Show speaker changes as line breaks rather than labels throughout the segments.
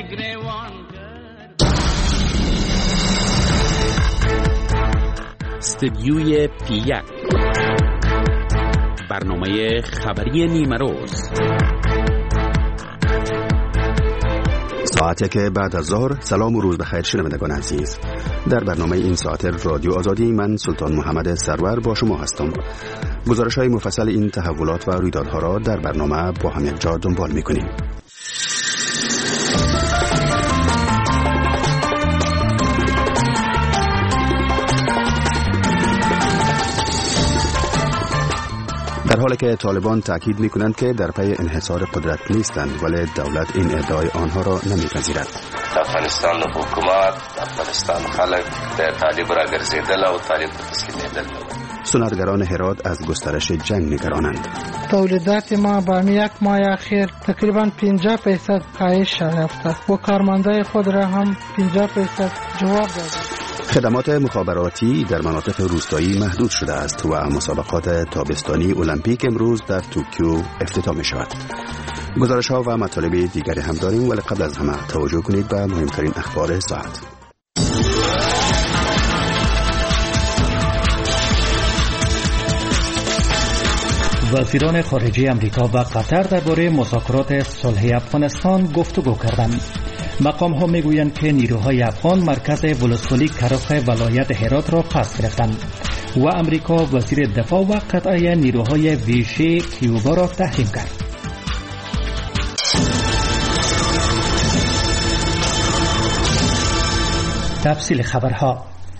استدیوی پی1 برنامه خبری نیمه روز،
ساعتی که بعد از ظهر. سلام و روز بخیر شنوندگان عزیز. در برنامه این ساعت رادیو آزادی من سلطان محمد سرور با شما هستم. گزارش های مفصل این تحولات و رویدادها را در برنامه با هم یک جا دنبال می‌کنیم. در حالی که طالبان تاکید می‌کنند که در پی انحصار قدرت نیستند، ولی دولت این ادعای آنها را نمی‌پذیرد.
افغانستان حکومت، افغانستان خلق در طالب را گرځیدل او طالب تسلیمیدل.
صنعتگران هرات از گسترش جنگ نگرانند.
تولیدات ما با یک ماه اخیر تقریبا 50% کاهش یافته و کارمندای خود را هم 50% جواب دادند.
خدمات مخابراتی در مناطق روستایی محدود شده است و مسابقات تابستانی المپیک امروز در توکیو افتتاح می شود. گزارش ها و مطالب دیگری هم داریم، ولی قبل از همه توجه کنید به مهمترین اخبار ساعت.
وزیران خارجه امریکا و قطر درباره مذاکرات صلح افغانستان گفتگو کردند. مقام ها میگویند که نیروهای افغان مرکز ولسوالی کرخ ولایت هرات را پس گرفتند و امریکا وزیر دفاع و قطعه نیروهای ویژه کیوبا را تحریم کرد. تفصیل خبرها.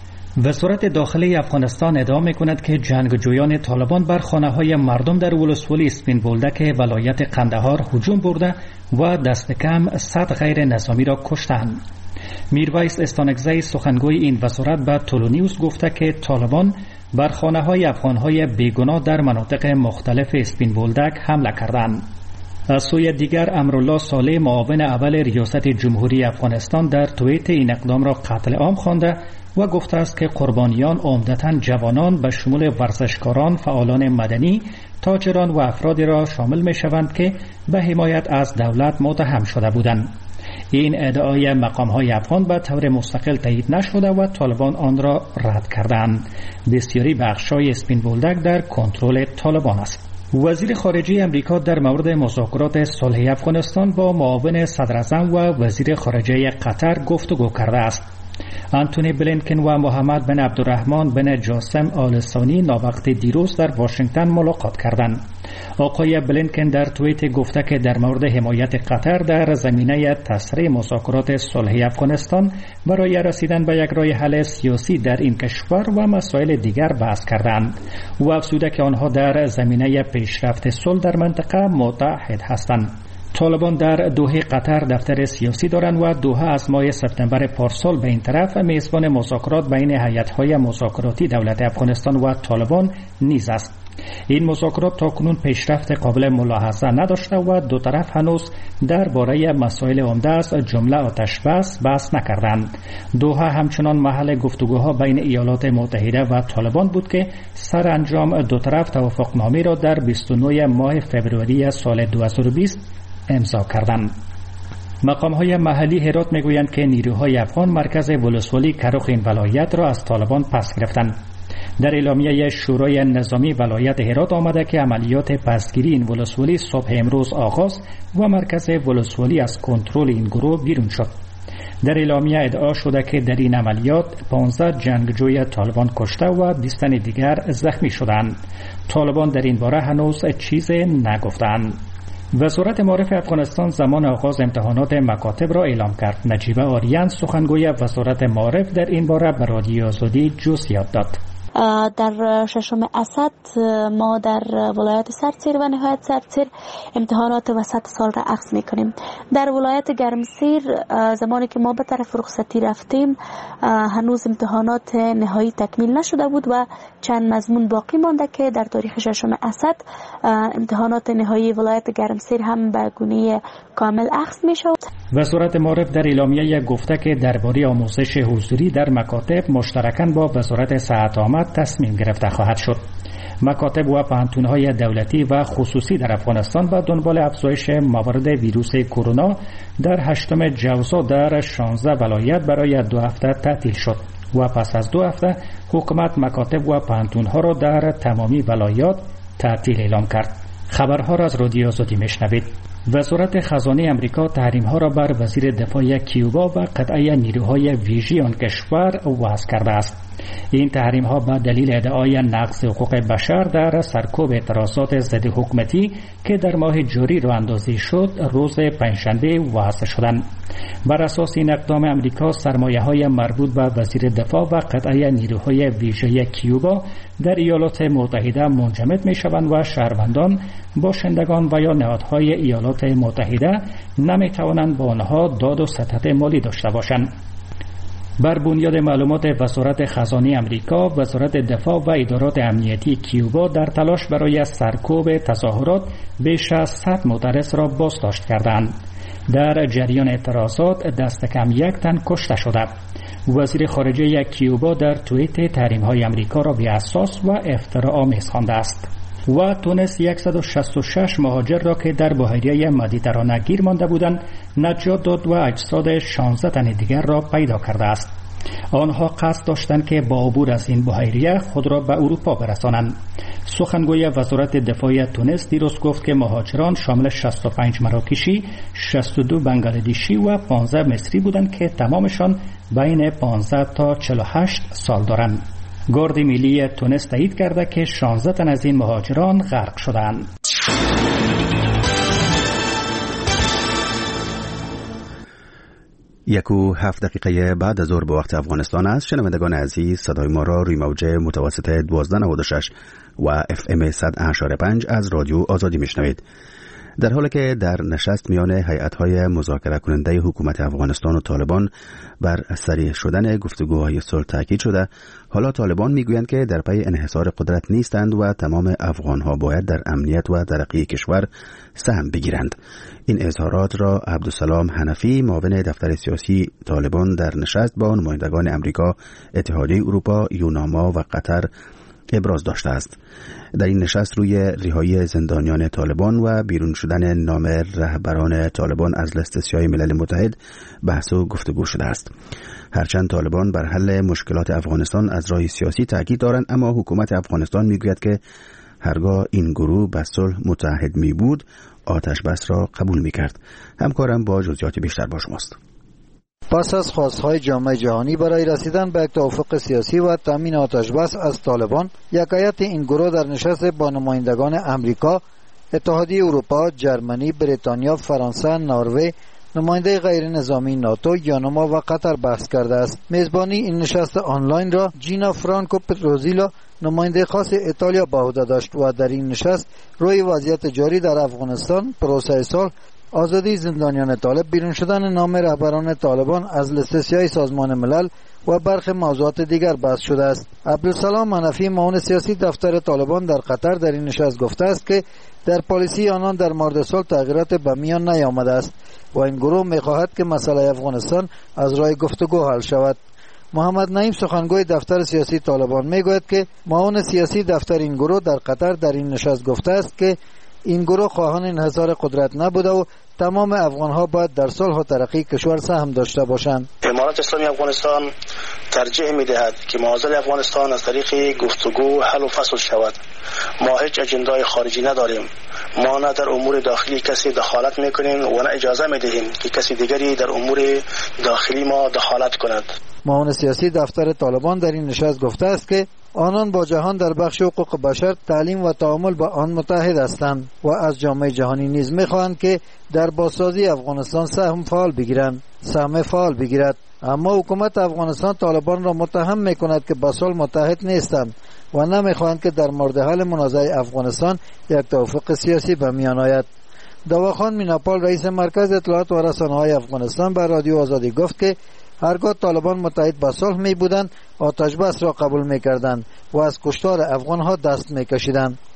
وزارت داخلی افغانستان ادعا می‌کند که جنگجویان طالبان بر خانه‌های مردم در ولسوالی اسپین بولدک ولایت قندهار هجوم برده و دست کم 100 غیر نظامی را کشتند. میرویس استانکزی سخنگوی این وزارت به تولونیوس گفته که طالبان بر خانه‌های افغان‌های بیگناه در مناطق مختلف اسپین بولدک حمله کردند. از سوی دیگر امرالله صالح معاون اول ریاست جمهوری افغانستان در توییت این اقدام را قتل عام خوانده و گفته است که قربانیان عمدتاً جوانان به شمول ورزشکاران، فعالان مدنی، تاجران و افرادی را شامل می شوند که به حمایت از دولت متهم شده بودند. این ادعای مقام‌های افغان به طور مستقل تایید نشده و طالبان آن را رد کردند. بسیاری بخش‌های اسپین بولدک در کنترل طالبان است. وزیر خارجه امریکا در مورد مذاکرات صلح افغانستان با معاون صدراعظم و وزیر خارجه قطر گفتگو کرده است. آنتونی بلینکن و محمد بن عبدالرحمن بن جاسم آل ثانی ناوقت دیروز در واشنگتن ملاقات کردند. آقای بلینکن در توییت گفته که در مورد حمایت قطر در زمینه تسریع مذاکرات صلح افغانستان برای رسیدن به یک راه حل سیاسی در این کشور و مسائل دیگر بحث کردند و افزوده که آنها در زمینه پیشرفت صلح در منطقه متحد هستند. طالبان در دوحه قطر دفتر سیاسی دارند و دوحه از ماه سپتامبر پارسال به این طرف میزبان مذاکرات بین هیئت‌های مذاکراتی دولت افغانستان و طالبان نیز است. این مذاکرات تاکنون پیشرفت قابل ملاحظه نداشته و دو طرف هنوز درباره مسائل عمده از جمله آتش بس نکردند. دوحه همچنان محل گفتگوها بین ایالات متحده و طالبان بود که سرانجام دو طرف توافقنامه را در 29 ماه فوریه سال 2020 امضا کردند. مقام‌های محلی هرات میگویند که نیروهای افغان مرکز ولسوالی کرخ این ولایت را از طالبان پس گرفتند. در اعلامیه شورای نظامی ولایت هرات آمده که عملیات پسگیری این ولسوالی صبح امروز آغاز و مرکز ولسوالی از کنترل این گروه بیرون شد. در اعلامیه ادعا شده که در این عملیات 15 جنگجوی طالبان کشته و 20 تن دیگر زخمی شدند. طالبان در این باره هنوز چیزی نگفتند. وزارت معارف افغانستان زمان آغاز امتحانات مکاتب را اعلام کرد. نجیبه آریان سخنگوی وزارت معارف در این باره به رادیو آزادی جزئیات داد.
در ششم اسد ما در ولایت سرتسیر و نهایت سرتسیر امتحانات وسط سال را اخذ میکنیم. در ولایت گرمسیر زمانی که ما به طرف رخصتی رفتیم هنوز امتحانات نهایی تکمیل نشده بود و چند مضمون باقی مانده که در تاریخ ششم اسد امتحانات نهایی ولایت گرمسیر هم به گونه کامل اخذ میشود.
وزارت معارف در اعلامیه گفته که درباره آموزش حضوری در مکاتب مشترکاً با وزارت صحت عامه تصمیم گرفته خواهد شد. مکاتب و پانتون‌های دولتی و خصوصی در افغانستان به دنبال افزایش موارد ویروس کرونا در 8 جوزا در 16 ولایت برای 2 هفته تعطیل شد و پس از 2 هفته حکومت مکاتب و پانتون‌ها را در تمامی ولایات تعطیل اعلام کرد. خبرها را از رادیو آزادی میشنوید. وزارت خزانه امریکا تحریم‌ها را بر وزیر دفاع کیوبا و قطعه نیروهای ویژه آن کشور وضع کرده است. این تحریم‌ها به دلیل ادعای نقض حقوق بشر در سرکوب اعتراضات ضد حکومتی که در ماه جاری راه اندازی شد روز پنجشنبه وضع شدند. بر اساس این اقدام امریکا سرمایه‌های مربوط به وزیر دفاع و قطعه نیروهای ویژه کیوبا در ایالات متحده منجمد می‌شوند و شهروندان، باشندگان و یا نهادهای ایالات متحده نمی‌توانند با آنها داد و ستد مالی داشته باشند. بر بنیاد معلومات وزارت خزانه امریکا، وزارت دفاع و ادارات امنیتی کیوبا در تلاش برای سرکوب تظاهرات بیش از 100 معترض را بازداشت کردند. در جریان اعتراضات دست کم 1 تن کشته شده. وزیر خارجه کیوبا در توییت تحریم‌های امریکا را بی‌اساس و افتراآمیز خوانده است. و تونس 166 مهاجر را که در بحیره مدیترانه گیر مانده بودند نجات داد و اجساد 16 تن دیگر را پیدا کرده است. آنها قصد داشتند که با عبور از این بحیره خود را به اروپا برسانند. سخنگوی وزارت دفاع تونس دیروز گفت که مهاجران شامل 65 مراکشی، 62 بنگلادشی و 15 مصری بودند که تمامشان بین 15 تا 48 سال دارند. گارد ملی تونس تایید کرده که 16 تن از این مهاجران غرق شدند.
یک و 7 دقیقه بعد از ظهر به وقت افغانستان است. شنوندگان عزیز، صدای ما را روی موج متوسط 1296 و FM 100.5 از رادیو آزادی میشنوید. در حالی که در نشست میان هیئت‌های مذاکره کننده حکومت افغانستان و طالبان بر سریع شدن گفتگوهای صلح تاکید شده، حالا طالبان میگویند که در پی انحصار قدرت نیستند و تمام افغانها باید در امنیت و ترقی کشور سهم بگیرند. این اظهارات را عبدالسلام حنفی، معاون دفتر سیاسی طالبان، در نشست با نمایندگان امریکا، اتحادیه اروپا، یوناما و قطر ابراز داشته است. در این نشست روی رهایی زندانیان طالبان و بیرون شدن نام رهبران طالبان از لیست سیاه ملل متحد بحث و گفتگو شده است. هرچند طالبان بر حل مشکلات افغانستان از راه سیاسی تاکید دارند، اما حکومت افغانستان میگوید که هرگاه این گروه به صلح متحد می بود آتش بس را قبول می کرد. همکارم با جزئیات بیشتر با شماست.
پس از خواستهای جامعه جهانی برای رسیدن به یک توافق سیاسی و تامین آتش بس از طالبان، یک هیئت این گروه در نشست با نمایندگان امریکا، اتحادیه اروپا، جرمنی، بریتانیا، فرانسه، نروژ، نماینده غیر نظامی ناتو، یوناما و قطر بحث کرده است. میزبانی این نشست آنلاین را جینا فرانکو پتروزیلا، نماینده خاص ایتالیا، به عهده داشت و در این نشست روی وضعیت جاری در افغانستان، پروسه صلح، آزادی زندانیان طالب، بیرون شدن نام رهبران طالبان از لیست سیاه سازمان ملل و برخی موضوعات دیگر بحث شده است. عبدالسلام حنفی، معاون سیاسی دفتر طالبان در قطر، در این نشست گفته است که در پالیسی آنان در مورد صلح تغییرات به میان نیامده است و این گروه می‌خواهد که مسئله افغانستان از راه گفتگو حل شود. محمد نعیم، سخنگوی دفتر سیاسی طالبان، میگوید که معاون سیاسی دفتر این گروه در قطر در این نشست گفته است که این گروه خواهان انحصار قدرت نبوده و تمام افغانها باید در صلح و ترقی کشور سهم داشته باشند.
امارات اسلامی افغانستان ترجیح می‌دهد که معضل افغانستان از طریق گفتگو حل و فصل شود. ما هیچ اجندای خارجی نداریم. ما نه در امور داخلی کسی دخالت میکنیم و نه اجازه میدهیم که کسی دیگری در امور داخلی ما دخالت کند.
معاون سیاسی دفتر طالبان در این نشست گفته است که آنان با جهان در بخش حقوق بشر، تعلیم و تعامل با آن متحد هستند و از جامعه جهانی نیز می‌خواهند که در بازسازی افغانستان سهم فعال بگیرد. اما حکومت افغانستان طالبان را متهم می‌کند که با صلح متحد نیستند و نمی‌خواهند که در مورد حل منازعه افغانستان یک توافق سیاسی به میان آید. دواخان میناپال، رئیس مرکز اطلاعات و رسانه‌های افغانستان، به رادیو آزادی گفت که هرگاه طالبان متحد به صلح می بودند آتش بس را قبول می کردند و از کشتار افغان ها دست می کشیدند.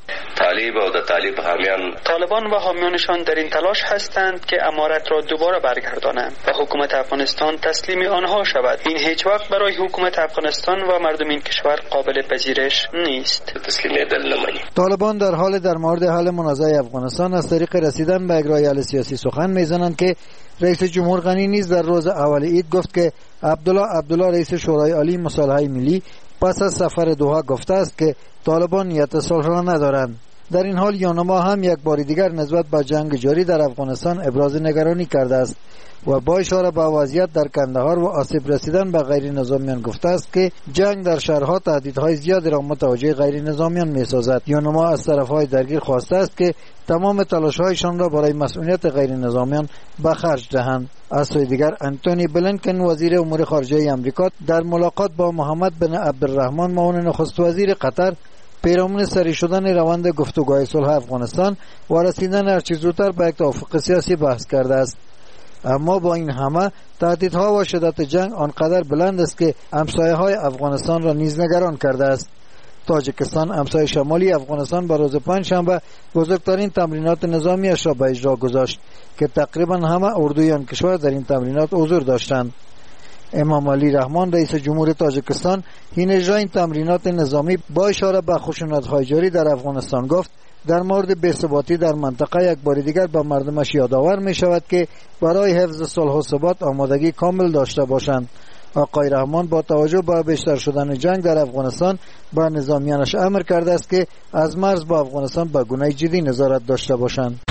طالب و د طالب حامیان
طالبان و حامیانشان در این تلاش هستند که امارت را دوباره برگردانند و حکومت افغانستان تسلیم آنها شود. این هیچ وقت برای حکومت افغانستان و مردم این کشور قابل پذیرش نیست.
طالبان در حال در مورد حل منازعه افغانستان از طریق رسیدن به اجرای حل سیاسی سخن میزنند که رئیس جمهور غنی نیز در روز اول عید گفت که عبدالله رئیس شورای عالی مصالحه ملی پس از سفر دوحه گفته است که طالبان نیت صلح را ندارند. در این حال یونما هم یک بار دیگر نسبت به جنگ جاری در افغانستان ابراز نگرانی کرده است و با اشاره به وضعیت در کندهار و آسیب رسیدن به غیر نظامیان گفته است که جنگ در شهرها تهدیدهای زیادی را متوجه غیر نظامیان می‌سازد. یونما از طرفهای درگیر خواسته است که تمام تلاش‌هایشان را برای مسئولیت غیر نظامیان به خرج دهند. از سوی دیگر انتونی بلینکن وزیر امور خارجه آمریکا در ملاقات با محمد بن عبدالرحمن معاون نخست وزیر قطر پیرامون سری شدن روند گفتگوهای صلح افغانستان و رسیدن هرچه زودتر به یک توافق سیاسی بحث کرده است. اما با این همه تهدیدها و شدت جنگ آنقدر بلند است که همسایه‌های افغانستان را نیز نگران کرده است. تاجیکستان همسایه شمالی افغانستان با روز پنجشنبه بزرگترین تمرینات نظامیش را به اجرا گذاشت که تقریبا همه اردوی آن کشور در این تمرینات حضور داشتند. امام علی رحمان رئیس جمهور تاجیکستان این اجرای این تمرینات نظامی با اشاره به خشونت‌های جاری در افغانستان گفت در مورد بی‌ثباتی در منطقه یک بار دیگر به مردمش یادآور می شود که برای حفظ صلح و ثبات آمادگی کامل داشته باشند. آقای رحمان با توجه به بیشتر شدن جنگ در افغانستان به نظامیانش امر کرده است که از مرز با افغانستان به گونه جدی نظارت داشته باشند.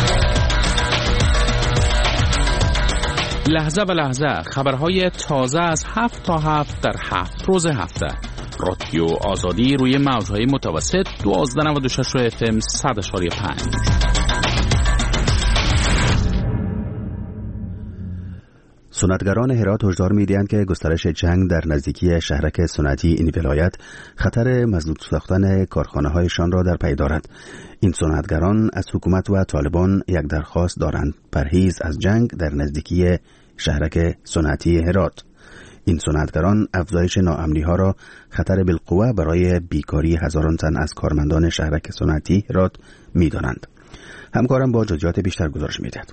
لحظه به لحظه خبرهای تازه از 7 تا 7 در 7 روز هفته. رادیو آزادی روی موجهای متوسط 1296 و FM 100.5.
صنعتگران هرات هشدار می‌دهند که گسترش جنگ در نزدیکی شهرک صنعتی این ولایت خطر مسدود ساختن کارخانه‌هایشان را در پی دارد. این صنعتگران از حکومت و طالبان یک درخواست دارند: پرهیز از جنگ در نزدیکی شهرک صنعتی هرات. این صنعتگران افزایش ناامنی‌ها را خطر بالقوه برای بیکاری هزاران تن از کارمندان شهرک صنعتی هرات می‌دانند. همکارم با جزئیات بیشتر گزارش می‌دهد.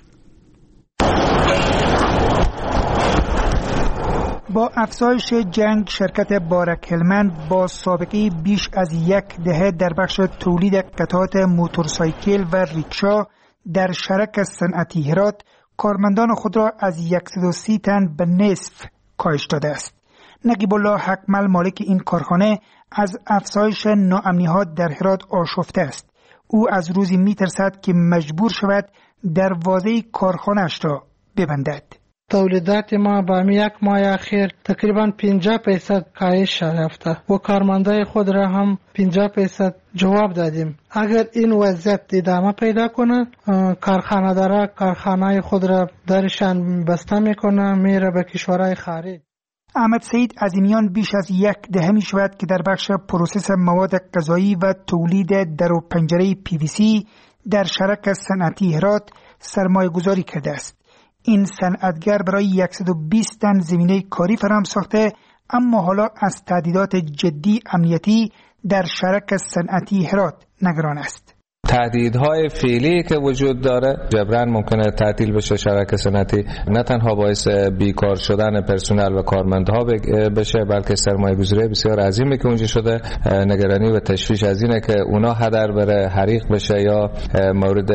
با افزایش جنگ شرکت بارک هلمند با سابقه بیش از یک دهه در بخش تولید قطعات موتورسایکل و ریکشا در شرک صنعتی هرات کارمندان خود را از 130 تن به نصف کاهش داده است. نقیب الله حکمل مالک این کارخانه از افزایش ناامنی‌ها در هرات آشفته است. او از روزی می‌ترسد که مجبور شود دروازه کارخانه‌اش را ببندد.
تولیدات ما با یک ماه اخیر تقریبا 50% کاهش یافته و کارمندای خود را هم 50% جواب دادیم. اگر این وضعیت ادامه پیدا کنه کارخانه دارا کارخانه خود را درشان بسته میکنه میره به کشورهای خارج.
احمد سعید عظیمیان بیش از یک دهه می شود که در بخش پروسس مواد غذایی و تولید در و پنجره PVC در شرک صنعتی هرات سرمایه گذاری کرده است. این صنعتگر برای 120 تن زمینه کاری فراهم ساخته، اما حالا از تهدیدات جدی امنیتی در شرک صنعتی هرات نگران است.
تهدیدهای فعلی که وجود داره جبران ممکنه تعطیل بشه شرکت صنعتی، نه تنها باعث بیکار شدن پرسنل و کارمندها بشه بلکه سرمایه‌گذاری بسیار عظیمی که اونجا شده. نگرانی و تشویش از اینه که اونا هدر بره، حریق بشه یا مورد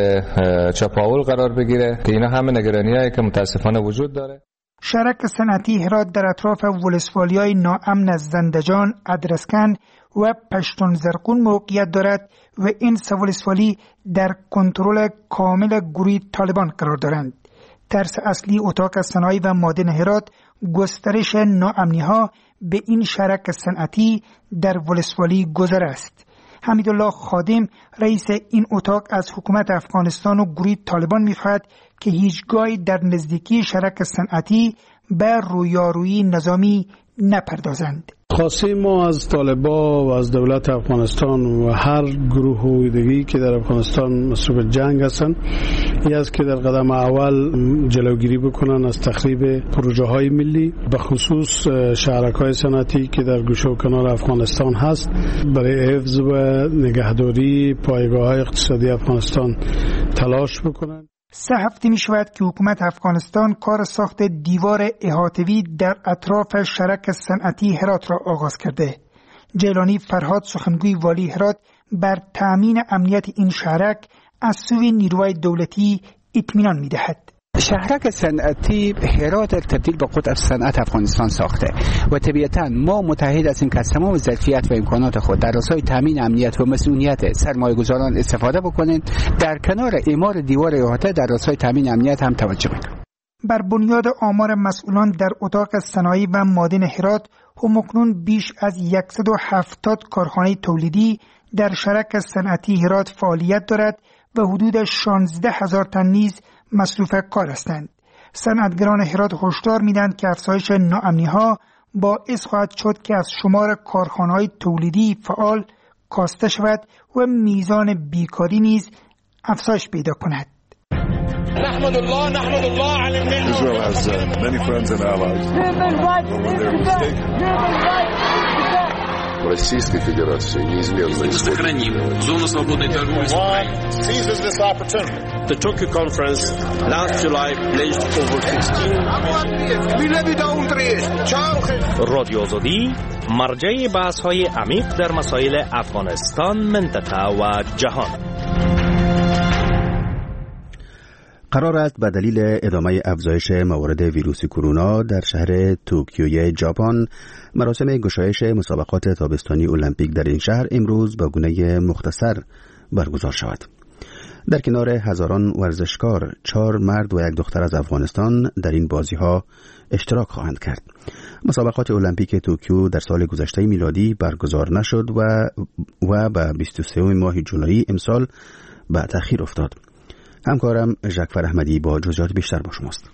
چپاول قرار بگیره که اینا همه نگرانیایی که متاسفانه وجود داره.
شرک صنعتی هرات در اطراف ولسوالی‌های ناامن از زندجان، ادرسکن و پشتون زرقون موقعیت دارد و این سه ولسوالی در کنترل کامل گروه طالبان قرار دارند. ترس اصلی اتاق صنایع و معادن هرات گسترش ناامنی‌ها به این شرک صنعتی در ولسوالی گذر است. حمیدالله خادم رئیس این اتاق از حکومت افغانستان و گروه طالبان می‌خواهد که هیچگاهی در نزدیکی شرک صنعتی به رویارویی نظامی نپردازند.
خواسته ما از طالبان و از دولت افغانستان و هر گروه دیگری که در افغانستان مصروف جنگ هستند این است که در قدم اول جلوگیری بکنن از تخریب پروژه های ملی، به خصوص شهرک‌های صنعتی که در گوشه و کنار افغانستان هست، برای حفظ و نگهداری پایگاه‌های اقتصادی افغانستان تلاش بکنن.
3 هفته می شود که حکومت افغانستان کار ساخت دیوار احاطه‌ای در اطراف شرک صنعتی هرات را آغاز کرده. جیلانی فرهاد، سخنگوی والی هرات، بر تأمین امنیت این شهرک از سوی نیروهای دولتی اطمینان می دهد.
شهرک صنعتی هرات تبدیل به قطر صنعت افغانستان ساخته و طبیعتاً ما متحد هستیم که از تمام ظرفیت و امکانات خود در راستای تامین امنیت و مسئولیت سرمایه‌گذاران استفاده بکنیم. در کنار اعمار دیوار احاطه در راستای تامین امنیت هم توجه کنیم.
بر بنیاد آمار مسئولان در اتاق صنایع و معادن هرات، همکنون بیش از 170 کارخانه تولیدی در شرک صنعتی هرات فعالیت دارد و حدود 16,000 تن نیز مصروف کار هستند. صنعتگران هرات هشدار میدهند که افزایش ناامنی‌ها باعث خواهد شد که از شمار کارخانه‌های تولیدی فعال کاسته شود و میزان بیکاری نیز افزایش پیدا کند.
نحمد الله علی النعمة. Israel has many friends and allies.
Российской Федерации неизменно
сохраним зону свободной торговли с Украиной.
Seizes this opportunity. The Tokyo conference last July pledged over 16
رادیو آزادی مرجع بحث‌های عمیق در مسائل افغانستان، منطقه و جهان.
قرار است به دلیل ادامه افزایش موارد ویروس کرونا در شهر توکیوی ژاپن مراسم گشایش مسابقات تابستانی المپیک در این شهر امروز به گونه مختصر برگزار شود. در کنار هزاران ورزشکار 4 مرد و 1 دختر از افغانستان در این بازی‌ها اشتراک خواهند کرد. مسابقات المپیک توکیو در سال گذشته میلادی برگزار نشد و به 23 ماه جولای امسال به تأخیر افتاد. همکارم ژکفر احمدی با جزئیات بیشتر با شماست.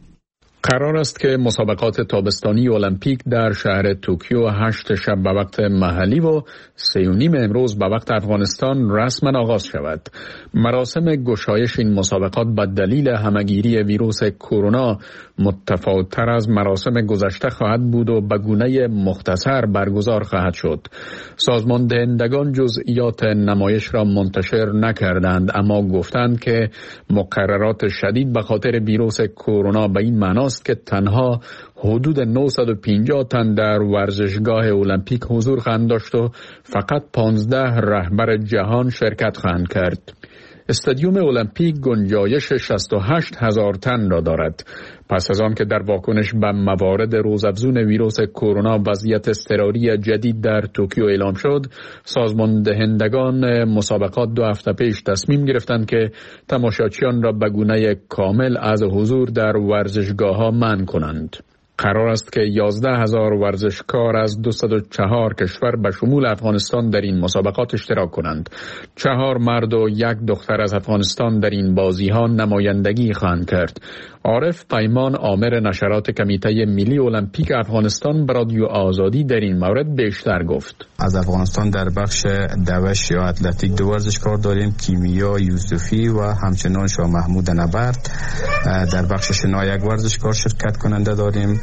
قرار است که مسابقات تابستانی المپیک در شهر توکیو 8 شب به وقت محلی و 3:30 امروز به وقت افغانستان رسما آغاز شود. مراسم گشایش این مسابقات به دلیل همگیری ویروس کرونا متفاوت‌تر از مراسم گذشته خواهد بود و به گونه مختصر برگزار خواهد شد. سازمان دهندگان جزئیات نمایش را منتشر نکردند، اما گفتند که مقررات شدید به خاطر ویروس کرونا به این معنی است که تنها حدود 950 تن در ورزشگاه المپیک حضور خواهند داشت و فقط 15 رهبر جهان شرکت خواهند کرد. استادیوم المپیک گنجایش 68,000 تن را دارد. پس از آن که در واکنش به موارد روزافزون ویروس کرونا وضعیت اضطراری جدید در توکیو اعلام شد، سازمان دهندگان مسابقات 2 هفته پیش تصمیم گرفتند که تماشاچیان را به گونه کامل از حضور در ورزشگاه‌ها منع کنند. قرار است که 11,000 ورزشکار از 204 کشور به شمول افغانستان در این مسابقات اشتراک کنند. 4 مرد و 1 دختر از افغانستان در این بازی‌ها نمایندگی خواهند کرد. عارف پیمان، آمر نشرات کمیته ملی المپیک افغانستان، به رادیو آزادی در این مورد بیشتر گفت.
از افغانستان در بخش دوش یا اتلتیک 2 ورزشکار داریم، کیمیا یوسفی و همچنان شاه محمود نبرد. در بخش شنا 1 ورزشکار شرکت کننده داریم.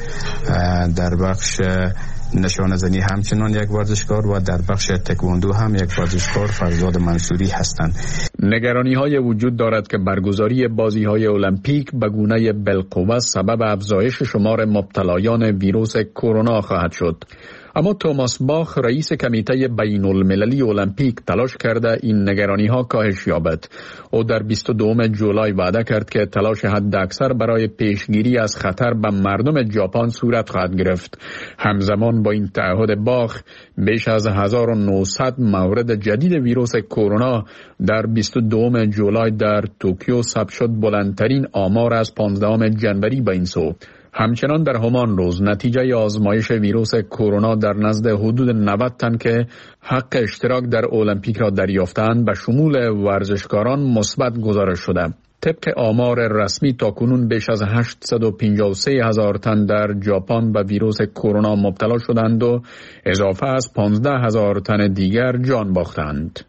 در بخش نشانه زنی همچنان 1 ورزشکار و در بخش تکواندو هم 1 ورزشکار فرزاد منصوری هستند.
نگرانی های وجود دارد که برگزاری بازی های المپیک به گونه بالقوه سبب افزایش شمار مبتلایان ویروس کرونا خواهد شد. اما توماس باخ، رئیس کمیته بین المللی المپیک، تلاش کرده این نگرانی ها کاهش یابد. او در 22 جولای وعده کرد که تلاش حداکثر برای پیشگیری از خطر به مردم ژاپن صورت خواهد گرفت. همزمان با این تعهد باخ، بیش از 1900 مورد جدید ویروس کرونا در 22 جولای در توکیو ثبت شد، بلندترین آمار از 15 جنوری به این سو. همچنان در همان روز نتیجه آزمایش ویروس کرونا در نزد حدود 90 تن که حق اشتراک در المپیک را دریافتند به شمول ورزشکاران مثبت گزارش شده.
طبق آمار رسمی تاکنون بیش از 853,000 تن در ژاپن به ویروس کرونا مبتلا شدند و اضافه از 15,000 تن دیگر جان باختند.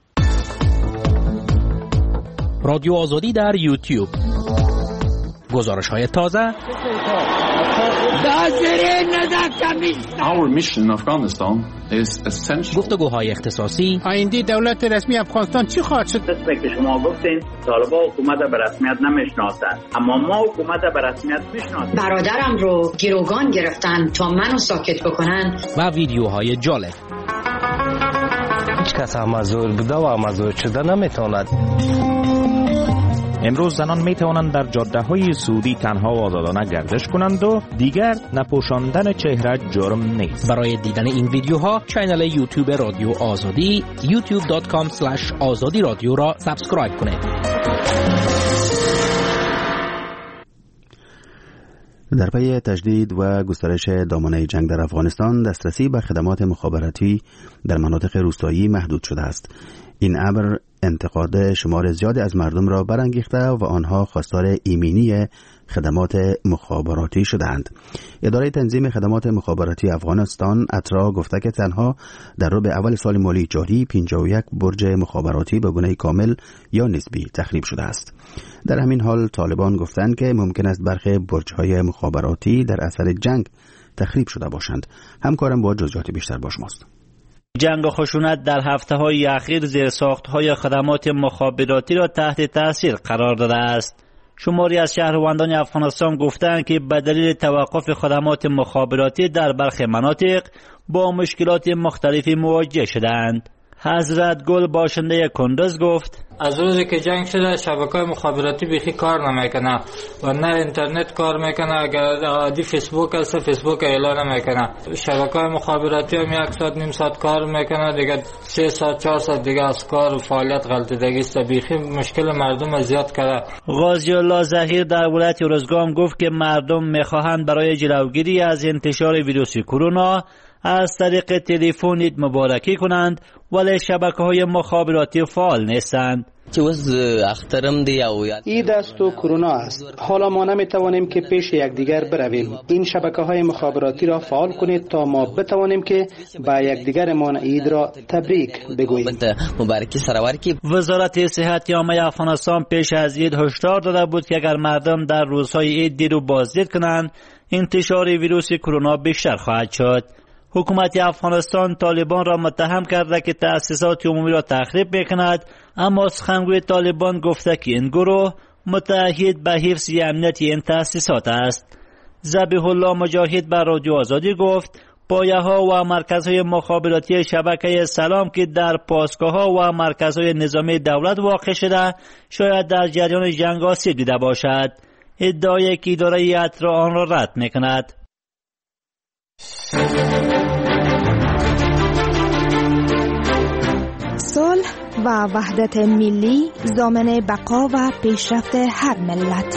رادیو آزادی در یوتیوب. گزارش‌های تازه.
Our mission in Afghanistan is essential.
گفتگوهای اختصاصی.
آینده دولت رسمی افغانستان چی خواهد شد؟
که شما گفتین طالبان حکومت به رسمیت نمیشناسند، اما ما حکومت به رسمیت میشناسیم.
برادرم رو گروگان گرفتن تا منو ساکت بکنن.
و ویدیوهای جالب.
هیچ کس مزور بوده و مزور شده نمیتواند.
امروز زنان می توانند در جاده‌های سعودی تنها و آزادانه گردش کنند و دیگر نپوشاندن چهره جرم نیست.
برای دیدن این ویدیوها کانال یوتیوب رادیو آزادی youtube.com/azadi رادیو را سابسکرایب کنید.
در پی تجدید و گسترش دامنه جنگ در افغانستان، دسترسی به خدمات مخابراتی در مناطق روستایی محدود شده است. این امر انتقاد شمار زیادی از مردم را برانگیخته و آنها خواستار ایمنی خدمات مخابراتی شدند. اداره تنظیم خدمات مخابراتی افغانستان اترا گفته که تنها در ربع اول سال مالی جاری 51 برج مخابراتی به گونه کامل یا نسبی تخریب شده است. در همین حال طالبان گفتند که ممکن است برخی برج‌های مخابراتی در اثر جنگ تخریب شده باشند. همکارم با جزئیات بیشتر با شماست.
جنگ و خشونت در هفته‌های اخیر زیرساخت‌های خدمات مخابراتی را تحت تاثیر قرار داده است. شماری از شهروندان افغانستان گفتند که به دلیل توقف خدمات مخابراتی در برخی مناطق با مشکلات مختلفی مواجه شدند. حضرت گل باشنده کندز گفت
از روزی که جنگ شده شبکه‌های مخابراتی بیخی کار نمیکنه و نه اینترنت کار میکنه. اگر عادی فیسبوک هست فیسبوک اعلان نمیکنه. شبکه‌های مخابراتی هم 1 ساعت نیم ساعت کار میکنه، دیگه 3 ساعت 4 ساعت دیگه از کار و فعالیت غلطیدگی است. بیخی مشکل مردم زیاد کرده.
غازی الله ظهیر در ولایت ارزگان گفت که مردم میخواهند برای جلوگیری از انتشار ویروس کرونا از طریق تلفن عید مبارکی کنند، ولی شبکه‌های مخابراتی فعال نیستند.
این دست و کرونا است. حالا ما نمیتوانیم که پیش یکدیگر برویم. این شبکه‌های مخابراتی را فعال کنید تا ما بتوانیم که با یکدیگرمان عید را تبریک بگوییم.
وزارت صحت عامه افغانستان پیش از عید هشدار داده بود که اگر مردم در روزهای عید دیر و بازدید کنند، انتشار ویروس کرونا بیشتر خواهد شد. حکومت افغانستان طالبان را متهم کرده که تأسیسات عمومی را تخریب میکند، اما سخنگوی طالبان گفته که این گروه متعهد به حفظ امنیت این تأسیسات است. ذبیح الله مجاهد بر رادیو آزادی گفت پایه‌ها و مرکزهای مخابراتی شبکه سلام که در پاسگاه‌ها و مرکزهای نظامی دولت واقع شده شاید در جریان جنگ آسیب دیده باشد. ادعای که اداره اترا آن را رد میکند.
صلح و وحدت ملی ضامن بقا و پیشرفت هر ملت.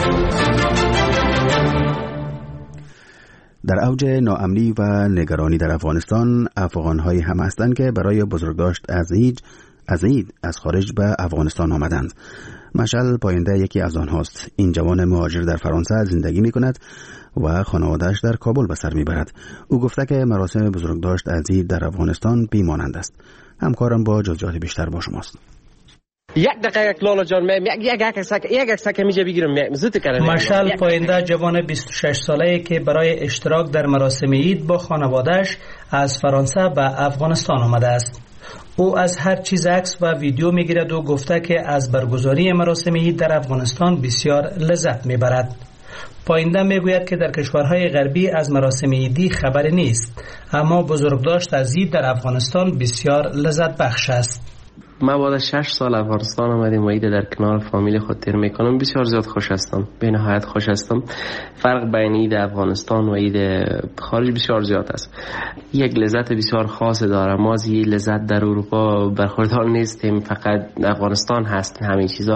در اوج ناامنی و نگرانی در افغانستان، افغان‌هایی هم هستند که برای بزرگداشت از عید از خارج به افغانستان آمدند. مشعل پاینده یکی از آنهاست. این جوان مهاجر در فرانسه زندگی می‌کند و خانواده‌اش در کابل به سر می‌برد. او گفته که مراسم بزرگداشت از عید در افغانستان بی‌مانند است. همکارم با جزئیات بیشتر با شماست.
یک دقیقه لالا جان یک عکس میجه بگیرم زود کردم.
مشعل پاینده جوان 26 ساله‌ای که برای اشتراک در مراسم عید با خانواده‌اش از فرانسه به افغانستان آمده است. او از هر چیز عکس و ویدیو میگیرد و گفته که از برگزاری مراسم عید در افغانستان بسیار لذت میبرد. پاینده میگوید که در کشورهای غربی از مراسم عیدی خبری نیست، اما بزرگداشت از عید در افغانستان بسیار لذت بخش است.
ما بعد 6 سال افغانستان آمدیم و عید در کنار فامیل خود تیر میکنم. بسیار زیاد خوش هستم، به نهایت خوش هستم. فرق بین عید افغانستان و عید خارج بسیار زیاد است. یک لذت بسیار خاص داره. ما از این لذت در اروپا برخوردار نیستیم، فقط افغانستان هست همین چیزا.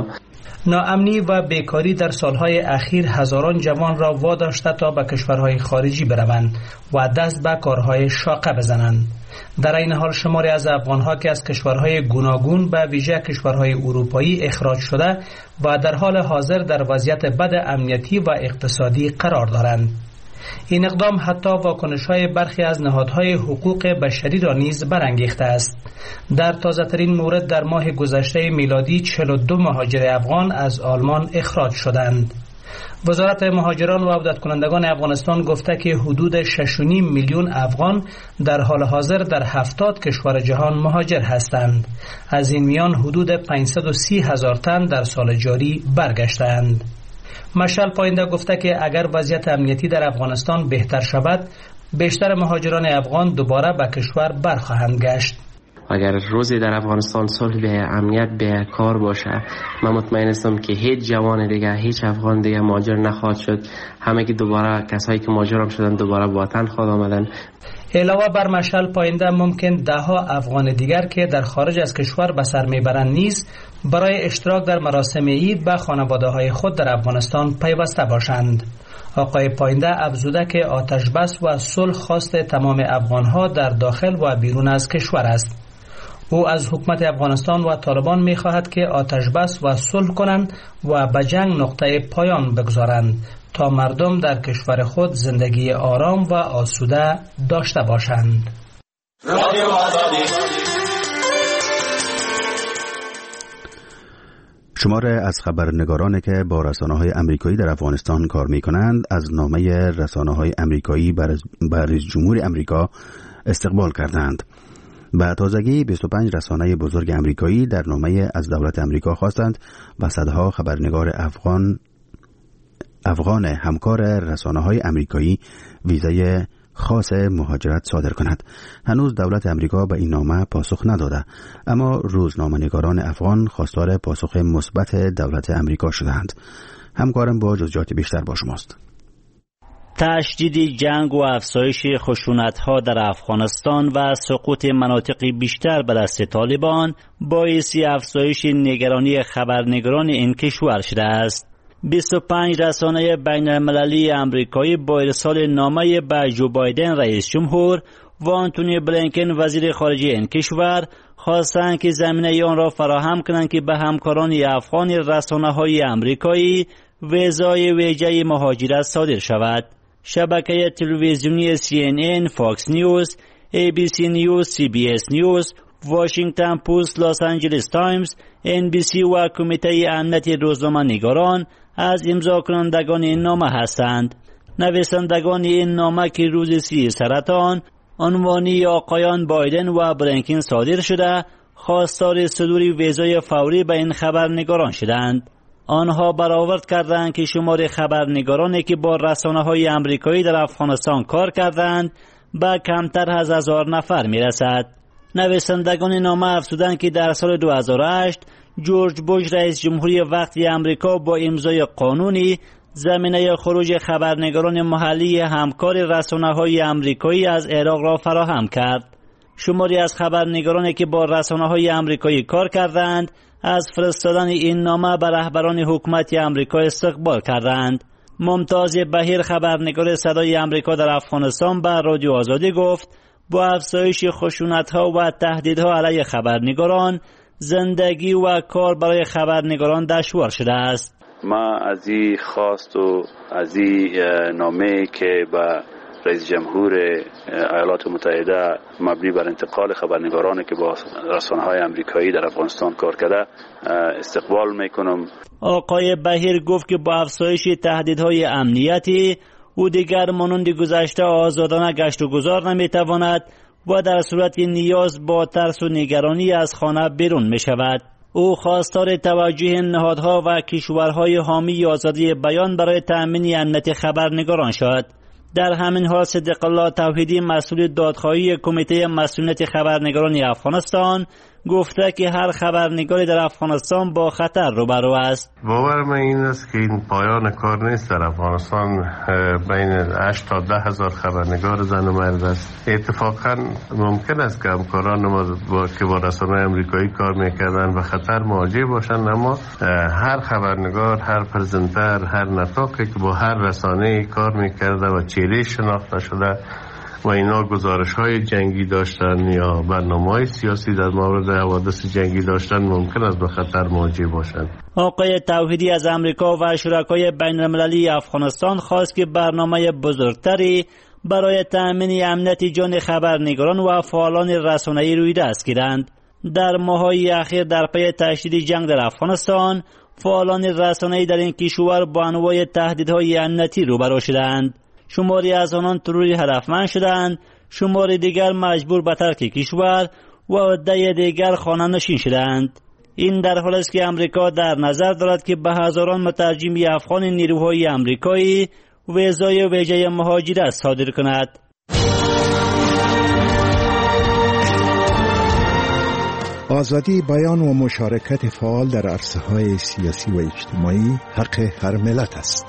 ناامنی و بیکاری در سالهای اخیر هزاران جوان را واداشته تا به کشورهای خارجی بروند و دست به کارهای شاقه بزنند. در این حال شماری از افغانها که از کشورهای گوناگون به ویژه کشورهای اروپایی اخراج شده و در حال حاضر در وضعیت بد امنیتی و اقتصادی قرار دارند. این اقدام حتی واکنش‌های برخی از نهادهای حقوق بشری را نیز برانگیخته است. در تازه‌ترین مورد در ماه گذشته میلادی 42 مهاجر افغان از آلمان اخراج شدند. وزارت مهاجران و عودت کنندگان افغانستان گفته که حدود 6.5 میلیون افغان در حال حاضر در 70 کشور جهان مهاجر هستند. از این میان حدود 530,000 تن در سال جاری برگشتند. مشعل پاینده گفته که اگر وضعیت امنیتی در افغانستان بهتر شود، بیشتر مهاجران افغان دوباره به کشور برخواهند گشت.
اگر روزی در افغانستان صلح به امنیت به کار باشه، من مطمئن هستم که هیچ جوان دیگه، هیچ افغان دیگه مهاجر نخواهد شد. همه که دوباره کسایی که مهاجر هم شدن دوباره به وطن خواهد آمدن.
علاوه بر مشعل پاینده ممکن دهها افغان دیگر که در خارج از کشور به سر میبرند نیز برای اشتراک در مراسم عید به خانواده‌های خود در افغانستان پیوسته باشند. آقای پاینده افزوده که آتش بس و صلح خواست تمام افغانها در داخل و بیرون از کشور است. او از حکومت افغانستان و طالبان می‌خواهد که آتش بس و صلح کنند و به جنگ نقطه پایان بگذارند تا مردم در کشور خود زندگی آرام و آسوده داشته باشند.
شماره از خبرنگارانی که با رسانه‌های آمریکایی در افغانستان کار می‌کنند از نامه رسانه‌های آمریکایی بر رئیس جمهور آمریکا استقبال کردند. به تازگی 25 رسانه بزرگ آمریکایی در نامه از دولت آمریکا خواستند و صدها خبرنگار افغان همکار رسانه‌های آمریکایی ویزای خاص مهاجرت صادر کند. هنوز دولت آمریکا به این نامه پاسخ نداده، اما روزنامه‌نگاران افغان خواستار پاسخ مثبت دولت آمریکا شدند. همکارم با جزئیات بیشتر با شماست.
تشدید جنگ و افزایش خشونت‌ها در افغانستان و سقوط مناطق بیشتر به دست طالبان باعث افزایش نگرانی خبرنگاران این کشور شده است. 25 رسانه بین‌المللی آمریکایی با ارسال نامه به جو بایدن رئیس جمهور و آنتونی بلینکن وزیر خارجه این کشور خواستند که زمینه آن را فراهم کنند که به همکاران افغان رسانه‌های آمریکایی ویزای ویژه مهاجرت صادر شود. شبکه تلویزیونی CNN، فاکس نیوز، ABC نیوز، CBS نیوز، واشنگتن پست، لس آنجلس تایمز، NBC و کمیته امنیت روزنامه‌نگاران از امضا کنندگان این نامه هستند. نویسندگان این نامه که روز 30 سرطان عنوانی آقایان بایدن و بلینکن صادر شده، خواستار صدور ویزای فوری به این خبرنگاران شدند. آنها برآورد کردند که شمار خبرنگارانی که با رسانه‌های آمریکایی در افغانستان کار کردند به کمتر از 1000 نفر میرسد. نویسندگان نامه افزودند که در سال 2008 جورج بوش رئیس جمهوری وقتی آمریکا با امضای قانونی زمینه خروج خبرنگاران محلی همکار رسانه‌های آمریکایی از عراق را فراهم کرد. شماری از خبرنگارانی که با رسانه‌های آمریکایی کار کردند از فرستادن این نامه به رهبران حکومت آمریکا استقبال کردند. ممتاز بهیر خبرنگار صدای آمریکا در افغانستان به رادیو آزادی گفت با افزایش خشونت‌ها و تهدیدها علیه خبرنگاران زندگی و کار برای خبرنگاران دشوار شده است.
ما از این خواست و از این نامه که به رئیس جمهور ایالات متحده مبنی بر انتقال خبرنگارانی که با رسانه‌های آمریکایی در افغانستان کار کرده استقبال میکنم.
آقای بهیر گفت که با افزایش تهدیدهای امنیتی او دیگر مانند گذشته آزادانه گشت و گذار نمیتواند و در صورت نیاز با ترس و نگرانی از خانه بیرون می شود. او خواستار توجه نهادها و کشورهای حامی آزادی بیان برای تأمین امنیت خبرنگاران شد. در همین حال صدیق الله توحیدی مسئول دادخواهی کمیته مسئولیت خبرنگاران افغانستان گفته که هر خبرنگاری در افغانستان با خطر روبرو است.
باور من این است که این پایان کار نیست. در افغانستان بین 8 تا 10 هزار خبرنگار زن و مرد است. اتفاقا ممکن است که همکاران ما که با رسانه‌های آمریکایی کار میکردن و خطر مواجه باشند، اما هر خبرنگار، هر پرزنتر، هر نطاقی که با هر رسانه‌ای کار میکرده و چهره شناخته شده و اینا گزارش‌های جنگی داشتن یا برنامه‌های سیاسی در مورد حوادث جنگی داشتن، ممکن است به خطر مواجه باشند.
آقای توحیدی از امریکا و شرکای بین‌المللی افغانستان خواست که برنامه بزرگتری برای تأمین امنیت جان خبرنگاران و فعالان رسانه‌ای روی دست گیرند. در ماه‌های اخیر در پی تشدید جنگ در افغانستان، فعالان رسانه‌ای در این کشور با انواع تهدیدهای امنیتی روبرو شدند. شماری از آنان تروری هدفمند شدند، شماری دیگر مجبور به ترک کشور و عده دیگر خانه نشین شدند. این در حالی است که امریکا در نظر دارد که به هزاران مترجم افغان نیروهای امریکایی ویزای ویژه مهاجرت صادر کند.
آزادی بیان و مشارکت فعال در عرصه‌های سیاسی و اجتماعی حق هر ملت است.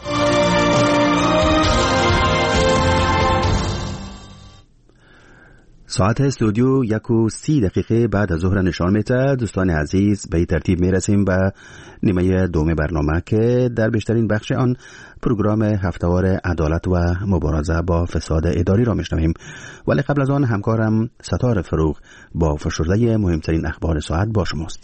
ساعت استودیو 1:30 بعد از ظهر نشان میده. دوستان عزیز، به این ترتیب میرسیم به نیمه دوم برنامه که در بیشترین بخش آن پروگرام هفتهوار عدالت و مبارزه با فساد اداری را میشنویم. ولی قبل از آن همکارم ستار فروغ با فشرده مهمترین اخبار ساعت با شماست.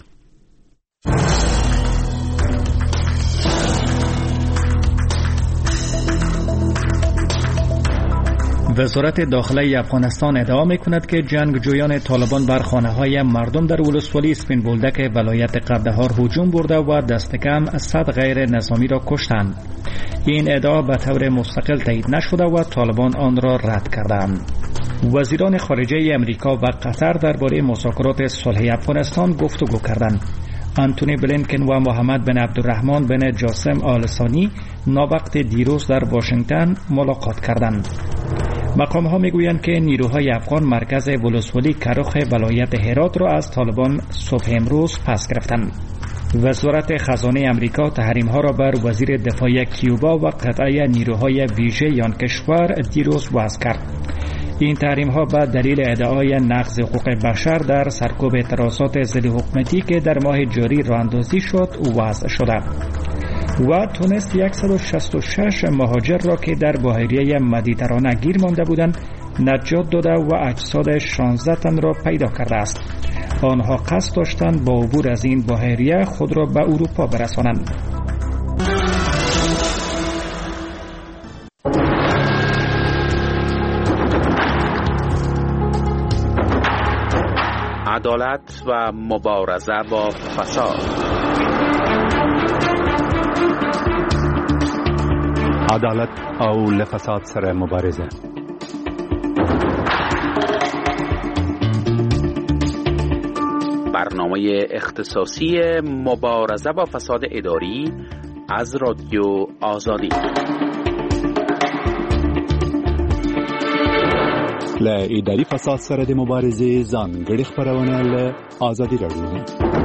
وزارت داخله افغانستان ادعا می‌کند که جنگجویان طالبان بر خانه‌های مردم در ولسوالی اسپین بولدک ولایت قندهار هجوم برده و دست کم 100 غیر نظامی را کشتند. این ادعا به طور مستقل تایید نشده و طالبان آن را رد کردند. وزیران خارجه امریکا و قطر درباره مذاکرات صلح افغانستان گفتگو کردند. آنتونی بلینکن و محمد بن عبدالرحمن بن جاسم آل ثانی ناوقت دیروز در واشنگتن ملاقات کردند. مقام ها میگویند که نیروهای افغان مرکز ولسوالی کرخ ولایت هرات را از طالبان صبح امروز پس گرفتند. وزارت خزانه امریکا تحریم ها را بر وزیر دفاع کیوبا و قطعه نیروهای ویژه آن کشور دیروز وضع کرد. این تحریم ها به دلیل ادعای نقض حقوق بشر در سرکوب اعتراضات ضد حکومتی که در ماه جاری راه اندازی شد وضع شده و تونست 166 مهاجر را که در بحیره مدیترانه گیر مانده بودند نجات داده و اجساد 16 تن را پیدا کرده است. آنها قصد داشتند با عبور از این بحیره خود را به اروپا برسانند.
عدالت و مبارزه با فساد.
عدالت او لفساد سره مبارزه.
برنامه اختصاصی مبارزه با فساد اداری از رادیو آزادی.
ل اداري فساد سره د مبارزې ځانګړي خبرونه له آزادی رادیو.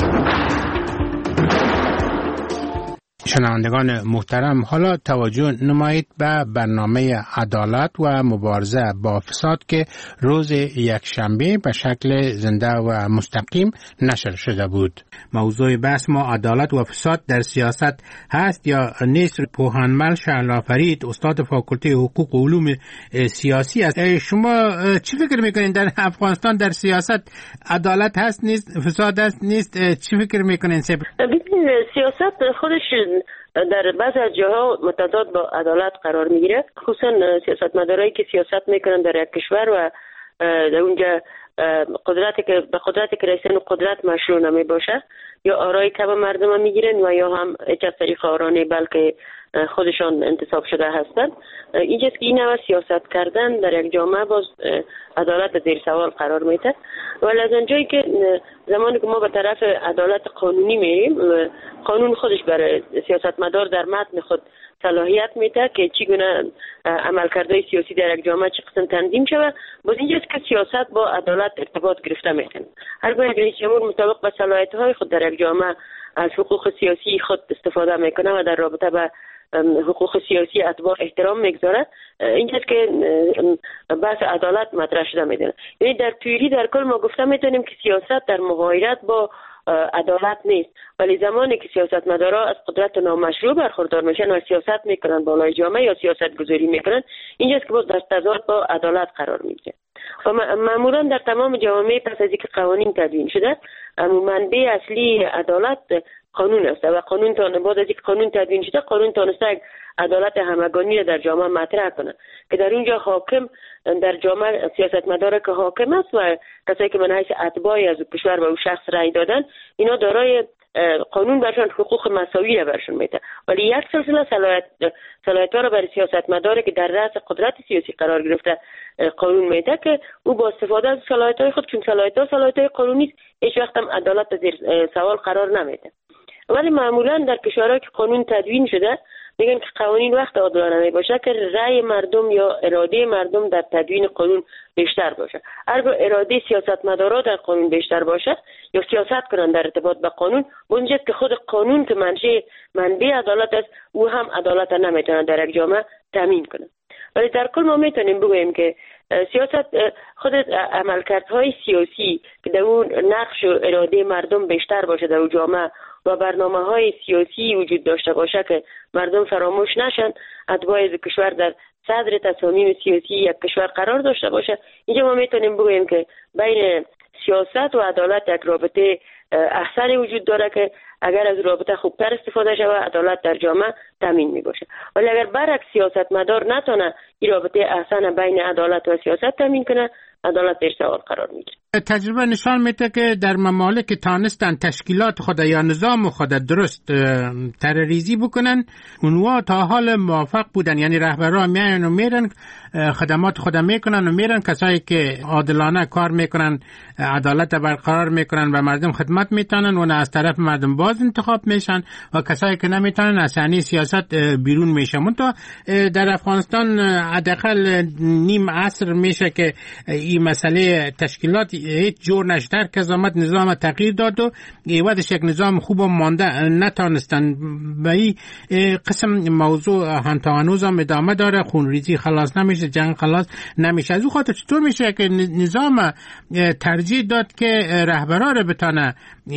شنوندگان محترم، حالا توجه نمایید به برنامه عدالت و مبارزه با فساد که روز یکشنبه به شکل زنده و مستقیم نشر شده بود. موضوع بحث ما عدالت و فساد در سیاست هست یا نیست. پوهانمل شهلا فرید، استاد فاکولته حقوق و علوم سیاسی است. شما چی فکر میکنین در افغانستان در سیاست عدالت هست نیست، فساد هست نیست؟ چی فکر میکنین؟
سیاست خودش در بعضی از جاها متضاد با عدالت قرار میگیره، خصوصا سیاستمدارایی که سیاست میکنن در یک کشور و در اونجا قدرتی که رئیسان قدرت مشروع نمی باشه، یا آرای کم مردم میگیرن و یا هم چه طریق آرانه بلکه خودشان انتصاب شده هستند. اینجاست که این نوع سیاست کردن در یک جامعه باز عدالت زیر سوال قرار میده. ولی از اونجایی که زمانی که ما به طرف عدالت قانونی میریم، قانون خودش برای سیاستمدار در متن خود صلاحیت میده که چگونه عملکردهای سیاسی در یک جامعه چه قسم تنظیم شود. باز اینجاست که سیاست با عدالت ارتباط گرفته میکنه. هرگاه یک رئیس جمهور مطابق به صلاحیت‌های خود در یک جامعه از حقوق سیاسی خود استفاده میکنه و در رابطه به حقوق سیاسی اتباع احترام میگذارد، اینجاست که بحث عدالت مطرح شده میدونه. یعنی در تئوری در کل ما گفته میتونیم که سیاست در مغایرت با عدالت نیست، ولی زمانی که سیاستمدارا از قدرت نامشروع برخوردار میشن و سیاست میکنن بالای جامعه یا سیاست گذاری میکنن، اینجاست که باز در تضاد با عدالت قرار میگیره. و معمولا در تمام جوامع پس از اینکه قوانین تدوین شده، منبع اصلی عدالت قانون است و قانون بعد از اینکه قانون تدوین شده، قانون تونسته عدالت همگانی را در جامعه مطرح کنه که در اونجا حاکم در جامعه سیاستمدار که حاکم است و کسایی که من حیث اتباعی از کشور و او شخص رأی دادن، اینا دارای قانون برشان حقوق مساوی را برشان میده. ولی یک سلسله صلاحیت‌ها را برای سیاستمدار که در رأس قدرت سیاسی قرار گرفته قانون میده که او با استفاده از صلاحیت‌های خود، چون صلاحیت‌های قانونی است، هیچ وقت هم عدالت زیر سوال قرار نمیده. ولی معمولا در کشورها که قانون تدوین شده میگن که قوانین وقت عادلانه نباشه که رأی مردم یا اراده مردم در تدوین قانون بیشتر باشه. اگر اراده سیاستمدارا در قانون بیشتر باشه یا سیاست کنن در ارتباط به قانون، اونجاست که خود قانون که منبع عدالت است، او هم عدالت نمیتونه در یک جامعه تامین کنه. ولی در کل ما میتونیم بگوییم که سیاست خود عملکردهای سیاسی که در اون نقش و اراده مردم بیشتر باشه در جامعه و برنامه‌های سیاسی وجود داشته باشه که مردم فراموش نشن، اتباع کشور در صدر تصامیم سیاسی یک کشور قرار داشته باشه، اینجا ما میتونیم بگوییم که بین سیاست و عدالت یک رابطه احسن وجود داره که اگر از رابطه خوبتر استفاده شود، عدالت در جامعه تامین می باشه. ولی اگر برعکس سیاستمدار نتونه این رابطه احسن بین عدالت و سیاست تامین کنه، عدالت در سوال قرار میگیره.
تجربه نشان میده که در ممالک که تانستن تشکیلات خود یا نظام خود درست ترریزی بکنن، اونها تا حال موافق بودن، یعنی رهبران میان و میرن خدمات خود میکنن و میرن، کسایی که عادلانه کار میکنن عدالت برقرار میکنن و مردم خدمت میتونن و از طرف مردم باز انتخاب میشن و کسایی که نمیتونن از صحنه سیاست بیرون میشن. منتها در افغانستان حداقل نیم عصر میشه که این مسئله تشکیلات هیچ جور نشد. هر کس آمد نظام تغییر داد و ایوادش یک نظام خوب مانده نتانستن. به این قسم موضوع تا هنوز هم ادامه داره، خونریزی خلاص نمیشه، جنگ خلاص نمیشه. از او خاطر چطور میشه که نظام ترجیح داد که رهبران رو بتانه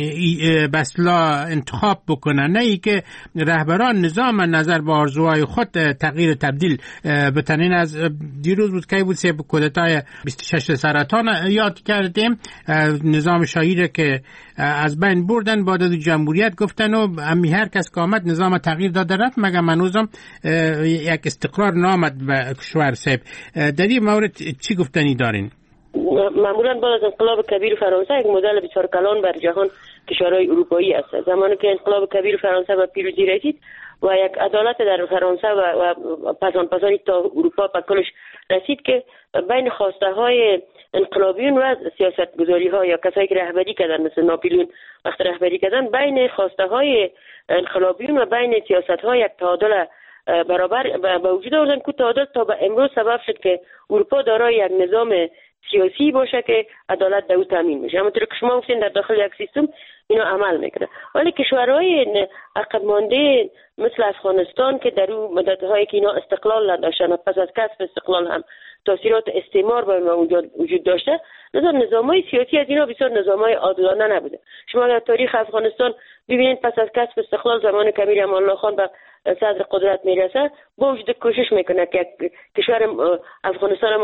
بسلا انتخاب بکنن، نه ای که رهبران نظام نظر به آرزوهای خود تغییر تبدیل بتنین؟ از دیروز بود که بود سیب کودتای 26 سرطان یاد کردیم، نظام شاهی که از بین بردن، بعد از جمهوریت گفتن و امی هر کس که آمد نظام تغییر داده رفت، مگه منوزم یک استقرار نامد به کشور سیب. در این مورد چی گفتنی دارین؟
معمولا بعد از انقلاب کبیر فرانسه یک مدل بسیار کلان بر جهان کشورهای اروپایی است. زمانی که انقلاب کبیر فرانسه به پیروزی رسید و یک عدالت در فرانسه و پسانی تا اروپا به کلش رسید که بین خواسته های انقلابیون و سیاست گذاری ها یا کسایی که رهبری کردن مثل ناپلیون وقت رهبری کردن، بین خواسته های انقلابیون و بین سیاست ها یک تعادل برابر به وجود آوردن که تعادل تا به امروز سبب شد که اروپا دارای یک نظام سیاسی باشه که عدالت در او تامین میشه. همونطور که شما گفتین در داخل یک سیستم اینا عمل میکنه. ولی کشورهای عقب مانده مثل افغانستان که در اون مدت‌هایی که اینا استقلال نداشتن و پس از کسب استقلال هم تاثیرات استعمار بر ما وجود داشته، نظام‌های سیاسی از اینا بسیار نظام‌های عادلانه نبوده. شما در تاریخ افغانستان ببینید پس از کسب استقلال زمان کبیر امان الله خان به صدر قدرت میرسه، با وجود کوشش میکنه که کشور افغانستان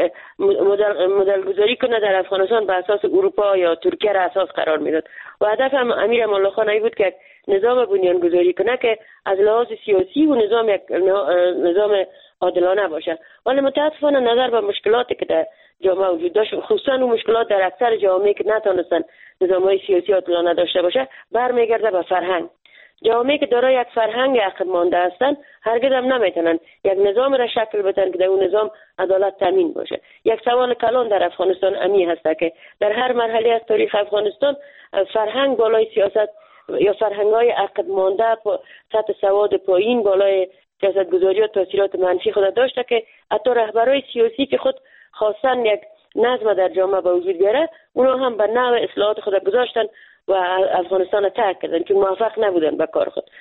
مدل گذاری کنه در افغانستان به اساس اروپا یا ترکیه را اساس قرار میداد و هدف هم امیر امان الله خان بود که نظام بنیان گذاری کنه که از لحاظ سیاسی و نظام عادلانه باشه. ولی متاسفانه نظر به مشکلاتی که در جامعه وجود داشت، خصوصا اون مشکلات در اکثر جامعه که نتونستن نظام‌های سیاسی عادلانه داشته باشه، برمیگرده به فرهنگ. جامعه که دارای یک فرهنگ عقب مانده هستند هرگز هم نمیتونن یک نظام را شکل بدن که در اون نظام عدالت تامین باشه. یک سوال کلان در افغانستان امی هست که در هر مرحله از تاریخ افغانستان فرهنگ بالای سیاست یا فرهنگ‌های عقب مانده سطح سواد پایین بالای سیاستگذاری و تاثیرات منفی خود داشته که حتی رهبرای سیاسی که خود خواستن یک نظم در جامعه به وجود بیاره اونا هم به نوع اصلاحات خود گذاشتن و افغانستان ترک کردن چون موفق نبودن به کار خود.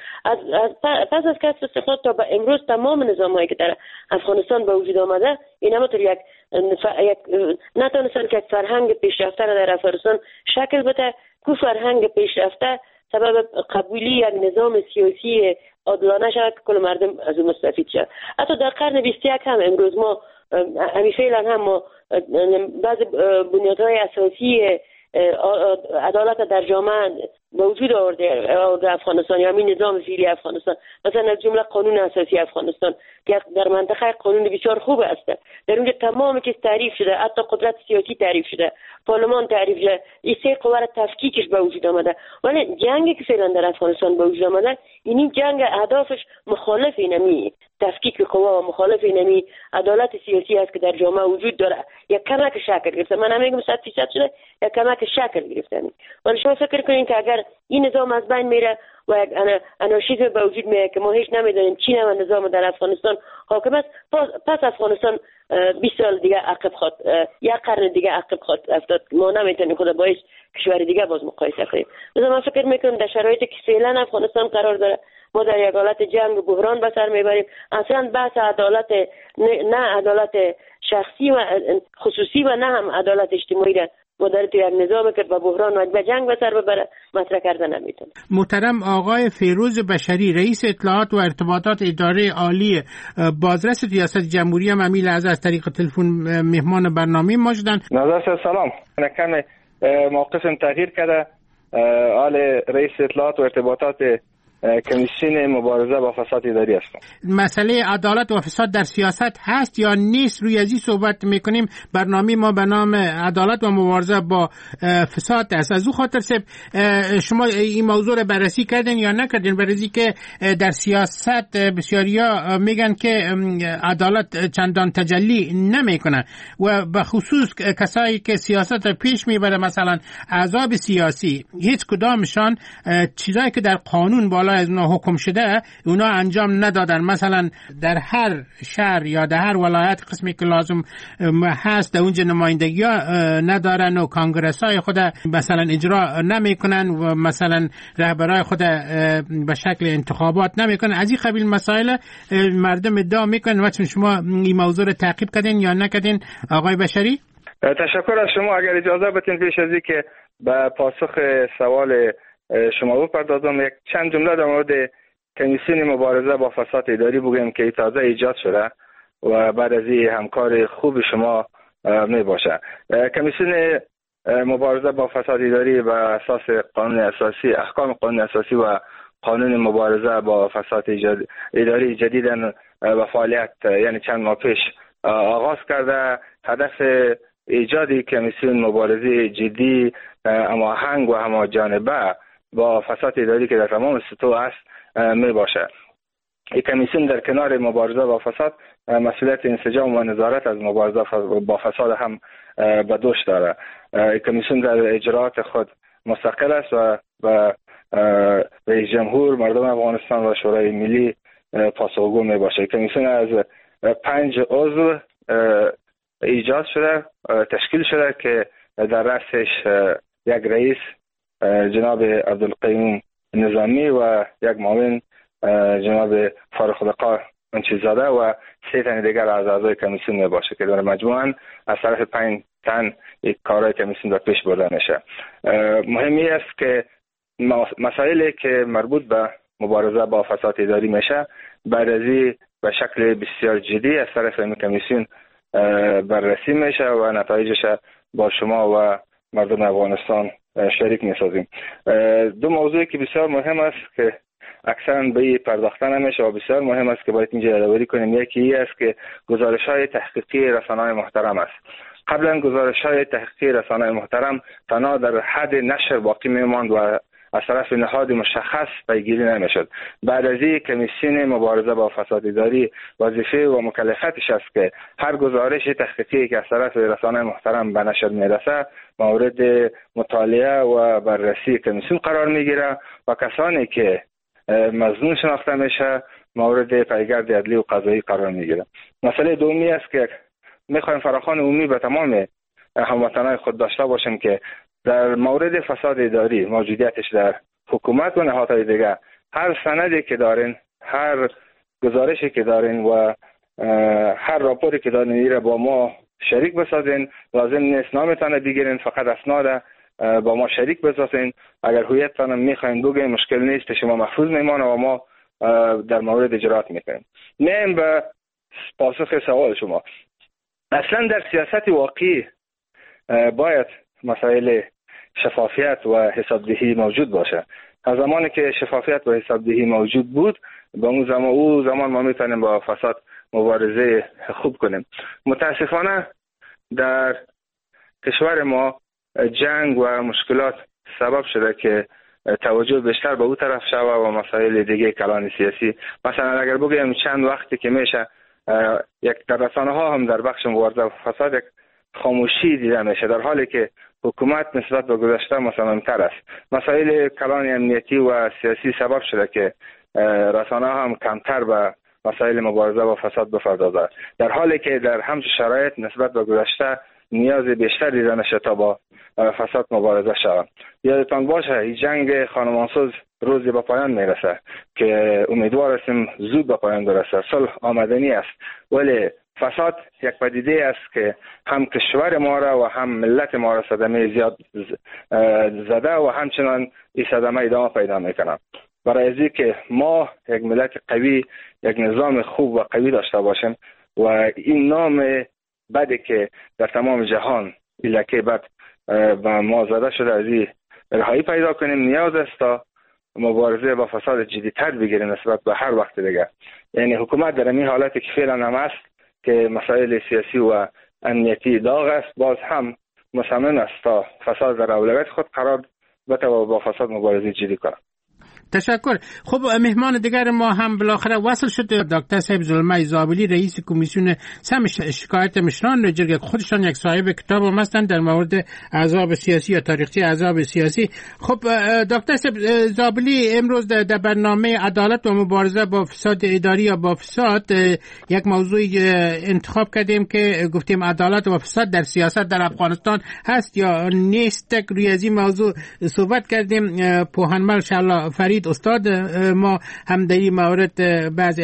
پس از کسب استقلال تا به امروز تمام نظام‌هایی که در افغانستان به وجود آمده این همونطور یک نتونستن که یک فرهنگ پیشرفته را در افغانستان شکل بده. کو فرهنگ پیشرفته سبب قبولی یک نظام سیاسی عادلانه شود که کل مردم از اون مستفید شود. حتی در قرن 21 هم امروز ما فعلا هم ما بعض بنیادهای اساسی عدالت در جامعه به وجود آورده افغانستان یا همین نظام فعلی افغانستان، مثلا از جمله قانون اساسی افغانستان که در منطقه قانون بسیار خوب است. در اونجا تمام چیز تعریف شده، حتی قدرت سیاسی تعریف شده، پارلمان تعریف شده، این سه قوه تفکیکش به وجود آمده. ولی جنگی که فعلا در افغانستان به وجود آمده این جنگ اهدافش مخالف اینمی تفکیک قوا و مخالف اینمی عدالت سیاسی است که در جامعه وجود داره. یک کمک شکل گرفته، من نمیگم 100% شده، یک کمک شکل گرفته. ولی شما فکر کنین که اگر این نظام از بین میره و یک انارشیسم به وجود میاد که ما هیچ نمیدونیم چی نوع نظام در افغانستان حاکم است، پس افغانستان 20 سال دیگه عقب خواهد، یک قرن دیگه عقب خواهد افتاد. ما نمیتونیم خود با هیچ کشور دیگه باز مقایسه کنیم. مثلا من فکر میکنم در شرایطی که فعلا افغانستان قرار داره ما در یک حالت جنگ و بحران به سر میبریم. اصلا بحث عدالت نه عدالت شخصی و خصوصی و نه هم عدالت اجتماعی را ما در یک نظام که با بحران و به جنگ به سر ببره مطرح کردن نمیتونه.
محترم آقای فیروز بشری رئیس اطلاعات و ارتباطات اداره عالی بازرس ریاست جمهوری هم همین لحظه از طریق تلفن مهمان برنامه ما شدن.
نظر سلام. کم موقفم تغییر کرده. آل رئیس اطلاعات و ارتباطات کمیسیون مبارزه با فساد اداری هستم.
مسئله عدالت و فساد در سیاست هست یا نیست؟ روی ازی صحبت میکنیم. برنامه ما به نام عدالت و مبارزه با فساد است. از او خاطر شما این موضوع رو بررسی کردین یا نکردین؟ بررسی که در سیاست بسیاریا میگن که عدالت چندان تجلی نمیکنه و به خصوص کسایی که سیاست رو پیش میبره، مثلا احزاب سیاسی، هیچ کدامشان چیزایی که در قانون بالا از اونا حکم شده اونا انجام ندادن. مثلا در هر شهر یا در هر ولایت قسمی که لازم هست در اونجا نمایندگی ها ندارن و کانگرس های خود مثلا اجرا نمیکنن و مثلا رهبرای خود به شکل انتخابات نمیکنن. از این قبیل مسائل مردم ادعا میکنن. و شما این موضوع رو تعقیب کردین یا نکردین آقای بشری؟
تشکر از شما. اگر اجازه بدین پیش از که به پاسخ سوال شما بپردازم، یک چند جمله در مورد کمیسیون مبارزه با فساد اداری بگم که تازه ایجاد شده و بعد از این همکار خوب شما می باشه. کمیسیون مبارزه با فساد اداری بر اساس قانون اساسی، احکام قانون اساسی و قانون مبارزه با فساد اداری جدیداً به فعالیت یعنی چند ماه پیش آغاز کرده. هدف ایجاد کمیسیون مبارزه جدی، هماهنگ و همه‌جانبه با فساد اداری که در تمام سطوح است می باشه. این کمیسیون در کنار مبارزه با فساد مسئولیت انسجام و نظارت از مبارزه با فساد هم به دوش داره. این کمیسیون در اجراءات خود مستقل است و به رئیس جمهور، مردم افغانستان و شورای ملی پاسخگو می باشه. کمیسیون از 5 عضو ایجاد شده، تشکیل شده که در رأسش یک رئیس جناب عبدالقیوم نظامی و یک معاون جناب فاروق لقا منشیزاده و 3 تن دیگر از اعضای کمیسیون می باشه که در مجموعاً از طرف 5 تن کارهای کمیسیون در پیش برده میشه. مهمی است که مسائلی که مربوط به مبارزه با فساد اداری میشه بعد از این به شکل بسیار جدی از طرف این کمیسیون بررسی میشه و نتایجش با شما و مردم افغانستان شریک میسازیم. 2 موضوعی که بسیار مهم است که اکثرا به پرداخته نمیشه و بسیار مهم است که باید اینجا یادآوری کنیم. یکی است که گزارش‌های تحقیقی رسانه‌های محترم است. قبلا گزارش‌های تحقیقی رسانه‌های محترم تنها در حد نشر باقی میماند و از طرف نهاد مشخص پیگیری نمیشد. بعد از این کمیسیون مبارزه با فساد اداری وظیفه و مکلفیتش است که هر گزارش تحقیقی که از طرف رسانه محترم به نشر میرسه مورد مطالعه و بررسی کمیسیون قرار میگیره و کسانی که مظنون شناخته میشه مورد پیگرد عدلی و قضایی قرار میگیره. مسئله دومی است که میخوایم فراخوان عمومی به تمام هموطنان خود داشته باشیم که در مورد فساد اداری موجودیتش در حکومت و نهادهای دیگه هر سندی که دارین، هر گزارشی که دارین و هر راپوری که دارین را با ما شریک بسازین. لازم نیست نامتان بگیرین، فقط اسناد با ما شریک بسازین. اگر هویتتان میخواین بگین مشکل نیست، شما محفوظ میمانه و ما در مورد اجرات میکنیم. میم به پاسخ سوال شما. اصلا در سیاست واقعی باید مسائل شفافیت و حسابدهی موجود باشه. از زمانی که شفافیت و حسابدهی موجود بود به اون زمان ما میتونیم با فساد مبارزه خوب کنیم. متاسفانه در کشور ما جنگ و مشکلات سبب شده که توجه بیشتر به اون طرف شوه و مسائل دیگه کلان سیاسی. مثلا اگر بگیم چند وقتی که میشه یک در رسانه ها هم در بخش مبارزه با فساد یک خاموشی دیده میشه، در حالی که حکومت نسبت به گذشته مصمم‌تر است. مسائل کلان امنیتی و سیاسی سبب شده که رسانه ها هم کمتر به مسائل مبارزه با فساد بپردازند، در حالی که در همچین شرایط نسبت به گذشته نیاز بیشتر دیده میشه تا با فساد مبارزه شود. یادتان باشه این جنگ خانمانسوز روزی به پایان میرسه که امیدوار هستیم زود به پایان برسه. صلح آمدنی است، ولی فساد یک پدیده است که هم کشور ما را و هم ملت ما را صدمه زیاد زده و همچنان این صدمه ادامه پیدا میکنه. برای ازی که ما یک ملت قوی، یک نظام خوب و قوی داشته باشیم و این نام بدی که در تمام جهان این لکه بد و ما زده شده از این رهایی پیدا کنیم، نیاز است تا مبارزه با فساد جدی‌تر بگیریم نسبت به هر وقت دیگه. یعنی حکومت در این حالتی که فعلا هم است که مسائل سیاسی و امنیتی داغ است، باز هم مصمم است تا فساد در اولویت خود قرار بده و با فساد مبارزه جدی کنه.
تشکر. خب مهمان دیگر ما هم بالاخره وصل شد. دکتر صاحب زلمه زابلی، رئیس کمیسیون سم شکایت مشران جرگه، خودشان یک صاحب کتاب هم هستند در مورد عذاب سیاسی یا تاریخچه عذاب سیاسی. خب دکتر صاحب زابلی، امروز در برنامه عدالت و مبارزه با فساد اداری یا با فساد یک موضوع انتخاب کردیم که گفتیم عدالت و فساد در سیاست در افغانستان هست یا نیست. روی از این موضوع صحبت کردیم. پوهنمل شالا فرید استاد ما هم در این مورد بعض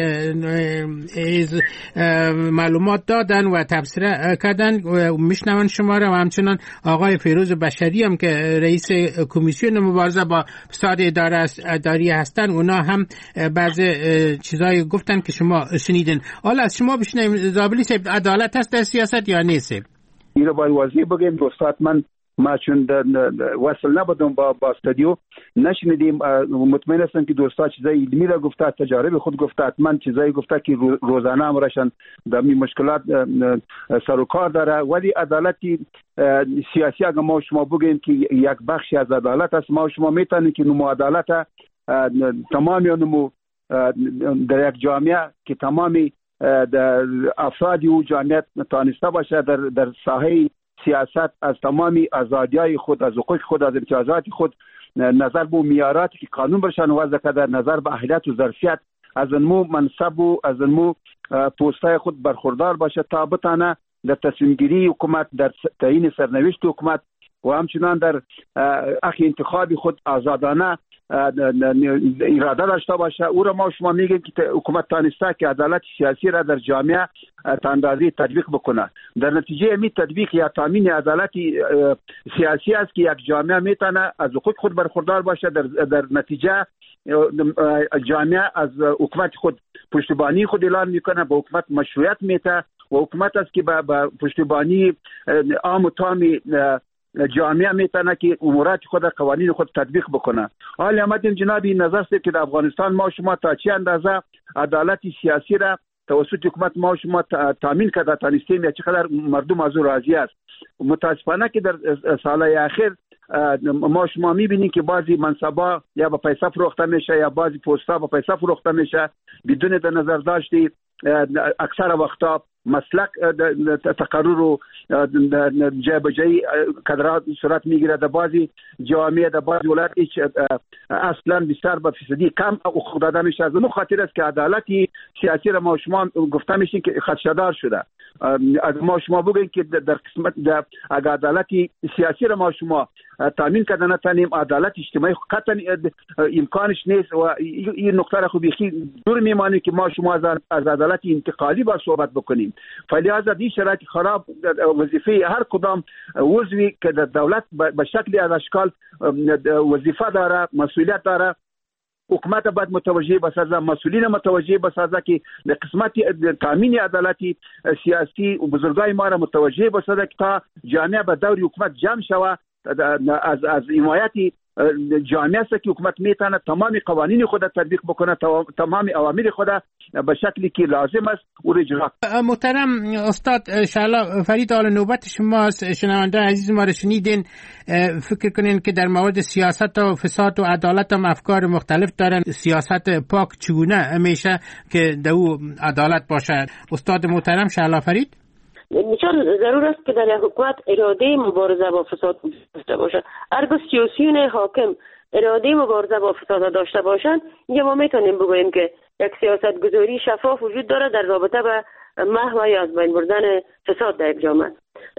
معلومات دادن و تبصره کردن و میشنون شما را، و همچنان آقای فیروز بشری هم که رئیس کمیسیون مبارزه با فساد اداری هستن، اونا هم بعض چیزایی گفتن که شما شنیدین. حالا از شما بشنویم. زابلی صاحب، عدالت هست در سیاست یا نیست؟
این رو باید واضح بگیم دوستات. ما چون وصل نبودم با استودیو نشنیدیم. مطمئن هستم که دوستا چیزای علمی را گفته، تجارب خود گفته، حتما چیزایی گفته که روزانه امرشان در این مشکلات سر و کار داره. ولی عدالتی سیاسی اگر ما شما بگیم که یک بخشی از عدالت است، ما شما میتونیم که نمو عدالت تمامی نمو در یک جامعه که تمامی افرادی و جامعه تانسته باشه در ساحه سیاست از تمامی آزادی‌های خود، از حقوق خود، از امتیازات خود نظر به معیاراتی که قانون برشان وضع کرده، نظر به اهلیت و ظرفیت از انمو منصب و از انمو پوستای خود برخوردار باشه تا بتانه در تصمیم گیری حکومت، در تعیین سرنوشت حکومت و همچنان در اخی انتخاب خود آزادانه اراده داشته باشه. او را ما شما میگیم که حکومت تانسته که عدالت سیاسی را در جامعه تاندازی تطبیق بکنه. در نتیجه می تطبیق یا تامین عدالت سیاسی است که یک جامعه میتونه از حقوق خود برخوردار باشه. در نتیجه جامعه از حکومت خود پشتیبانی خود اعلان میکنه، به حکومت مشروعیت میده و حکومت است که با پشتیبانی عام و تام جامعه میتونه که امورات خود قوانین خود تطبیق بکنه. حال آمدیم جنابی نظر است که در افغانستان ما شما تا چه اندازه عدالت سیاسی را توسط حکومت ما شما تامین کرده تانستیم یا چقدر مردم از او راضی است. متاسفانه که در سالهای اخیر ما شما میبینید که بعضی منصبا یا با پیسه فروخته میشه یا بعضی پست‌ها با پیسه فروخته میشه بدون در نظر داشتی اکثر وقتا مسلک تقرر و جابجایی کادرات صورت میگیره. در بعضی جامعه در بعضی ولایت هیچ اصلا بیشتر به فیصدی کم حقوق داده میشه. از اون خاطر است که عدالتی سیاسی را ما شما گفته میشین که خدشه‌دار شده. از ما شما بگین که در قسمت اگر عدالتی سیاسی را ما شما تامین کرده نتونیم، عدالت اجتماعی قطعا امکانش نیست و این نقطه را خوب بیخی دور میمانیم که ما شما از عدالت انتقالی با صحبت بکنیم. فلذا این شرایط خراب وظیفه هر کدام عضوی که در دولت به شکلی از اشکال وظیفه داره، مسئولیت داره، حکومت باید متوجه بسازه، مسئولین متوجه بسازه که به قسمت تامین عدالتی سیاسی و بزرگای ما را متوجه بسازه که تا جامعه به دور حکومت جمع شود. از حمایت جامعه است که حکومت میتونه تمام قوانین خود تطبیق بکنه، تمام اوامر خود به شکلی که لازم است او را اجرا کنه.
محترم استاد شعلا فرید، حال نوبت شماست. شنونده عزیز ما را شنیدین. فکر کنین که در مورد سیاست و فساد و عدالت هم افکار مختلف دارن. سیاست پاک چگونه میشه که در او عدالت باشه؟ استاد محترم شعلا فرید.
بسیار ضرور است که در یک حکومت اراده مبارزه با فساد داشته باشد. هرگاه سیاسیون حاکم اراده مبارزه با فساد داشته باشند، اینجا ما میتونیم بگوییم که یک سیاست گذاری شفاف وجود داره در رابطه به محو یا از بین بردن فساد در یک جامعه.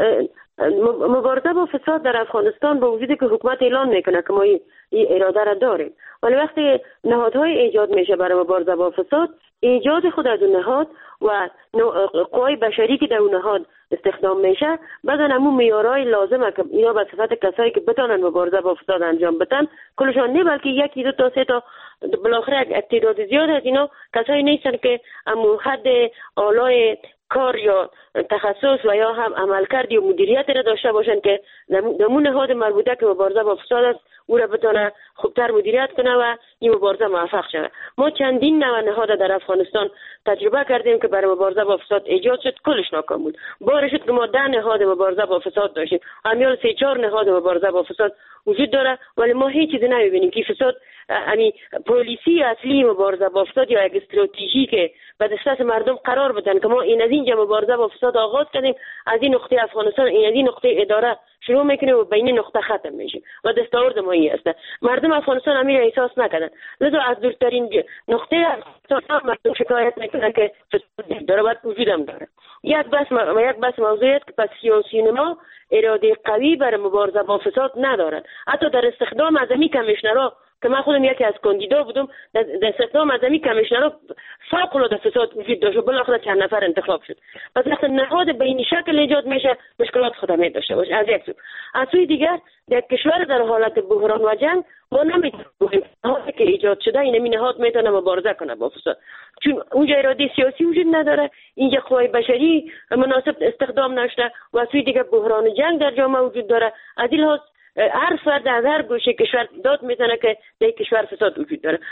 مبارزه با فساد در افغانستان با وجودی که حکومت اعلان میکنه که ما این اراده را داریم، ولی وقتی نهادهای ایجاد میشه برای مبارزه با فساد، ایجاد خود از اون نهاد و قوای بشری که در اون نهاد استخدام میشه بعدن همون معیارهای لازمه که اینا به صفت کسایی که بتونن مبارزه با فساد انجام بدن کلشان نه، بلکه یکی دو تا سه تا بالاخره یک تعداد زیاد از اینا کسایی نیستن که همون حد اعلای کار یا تخصص و یا هم عملکرد یا مدیریت را داشته باشن که نمونه نهاد مربوطه که مبارزه با فساد است او را بتونه خوبتر مدیریت کنه و این مبارزه موفق شود. ما چندین نوع نهاد در افغانستان تجربه کردیم که برای مبارزه با فساد ایجاد شد، کلش ناکام بود. بارش شد که ما 10 نهاد مبارزه با فساد داشتیم، همیال 3-4 نهاد مبارزه با فساد وجود داره، ولی ما هیچ چیزی نمیبینیم که فساد یعنی پالیسی اصلی مبارزه با فساد یا یک استراتژی که به دست مردم قرار بدن که ما این از اینجا مبارزه با فساد آغاز کردیم، از این نقطه افغانستان این از این نقطه اداره شروع میکنیم و بین نقطه ختم میشیم و دستاورد ما این است. مردم افغانستان همین را احساس نکردن، لذا از دورترین نقطه افغانستان مردم شکایت میکنن که فساد داره و وجودم داره. یک بس موضوعیت که پس سیاسیون ما اراده قوی برای مبارزه با فساد ندارن. حتی در استخدام اعظمی کمیشنرها که من خودم یکی از کاندیدا بودم، در استخدام اعظمی کمیشنرها فوق العاده فساد وجود داشت و بالاخره چند نفر انتخاب شد. پس وقتی نهاد به این شکل ایجاد میشه مشکلات خودم داشته باشه. از یک سو از سوی دیگر در کشور در حالت بحران و جنگ ما نمیتونیم نهادی که ایجاد شده این نهاد میتونه مبارزه کنه با فساد، چون اونجا اراده سیاسی وجود نداره، اینجا قوای بشری مناسب استخدام نشده و از سوی دیگر بحران جنگ در جامعه وجود داره. از این لحاظ هر فرد از هر گوشه کشور داد میزنه که در کشور فساد وجود داره.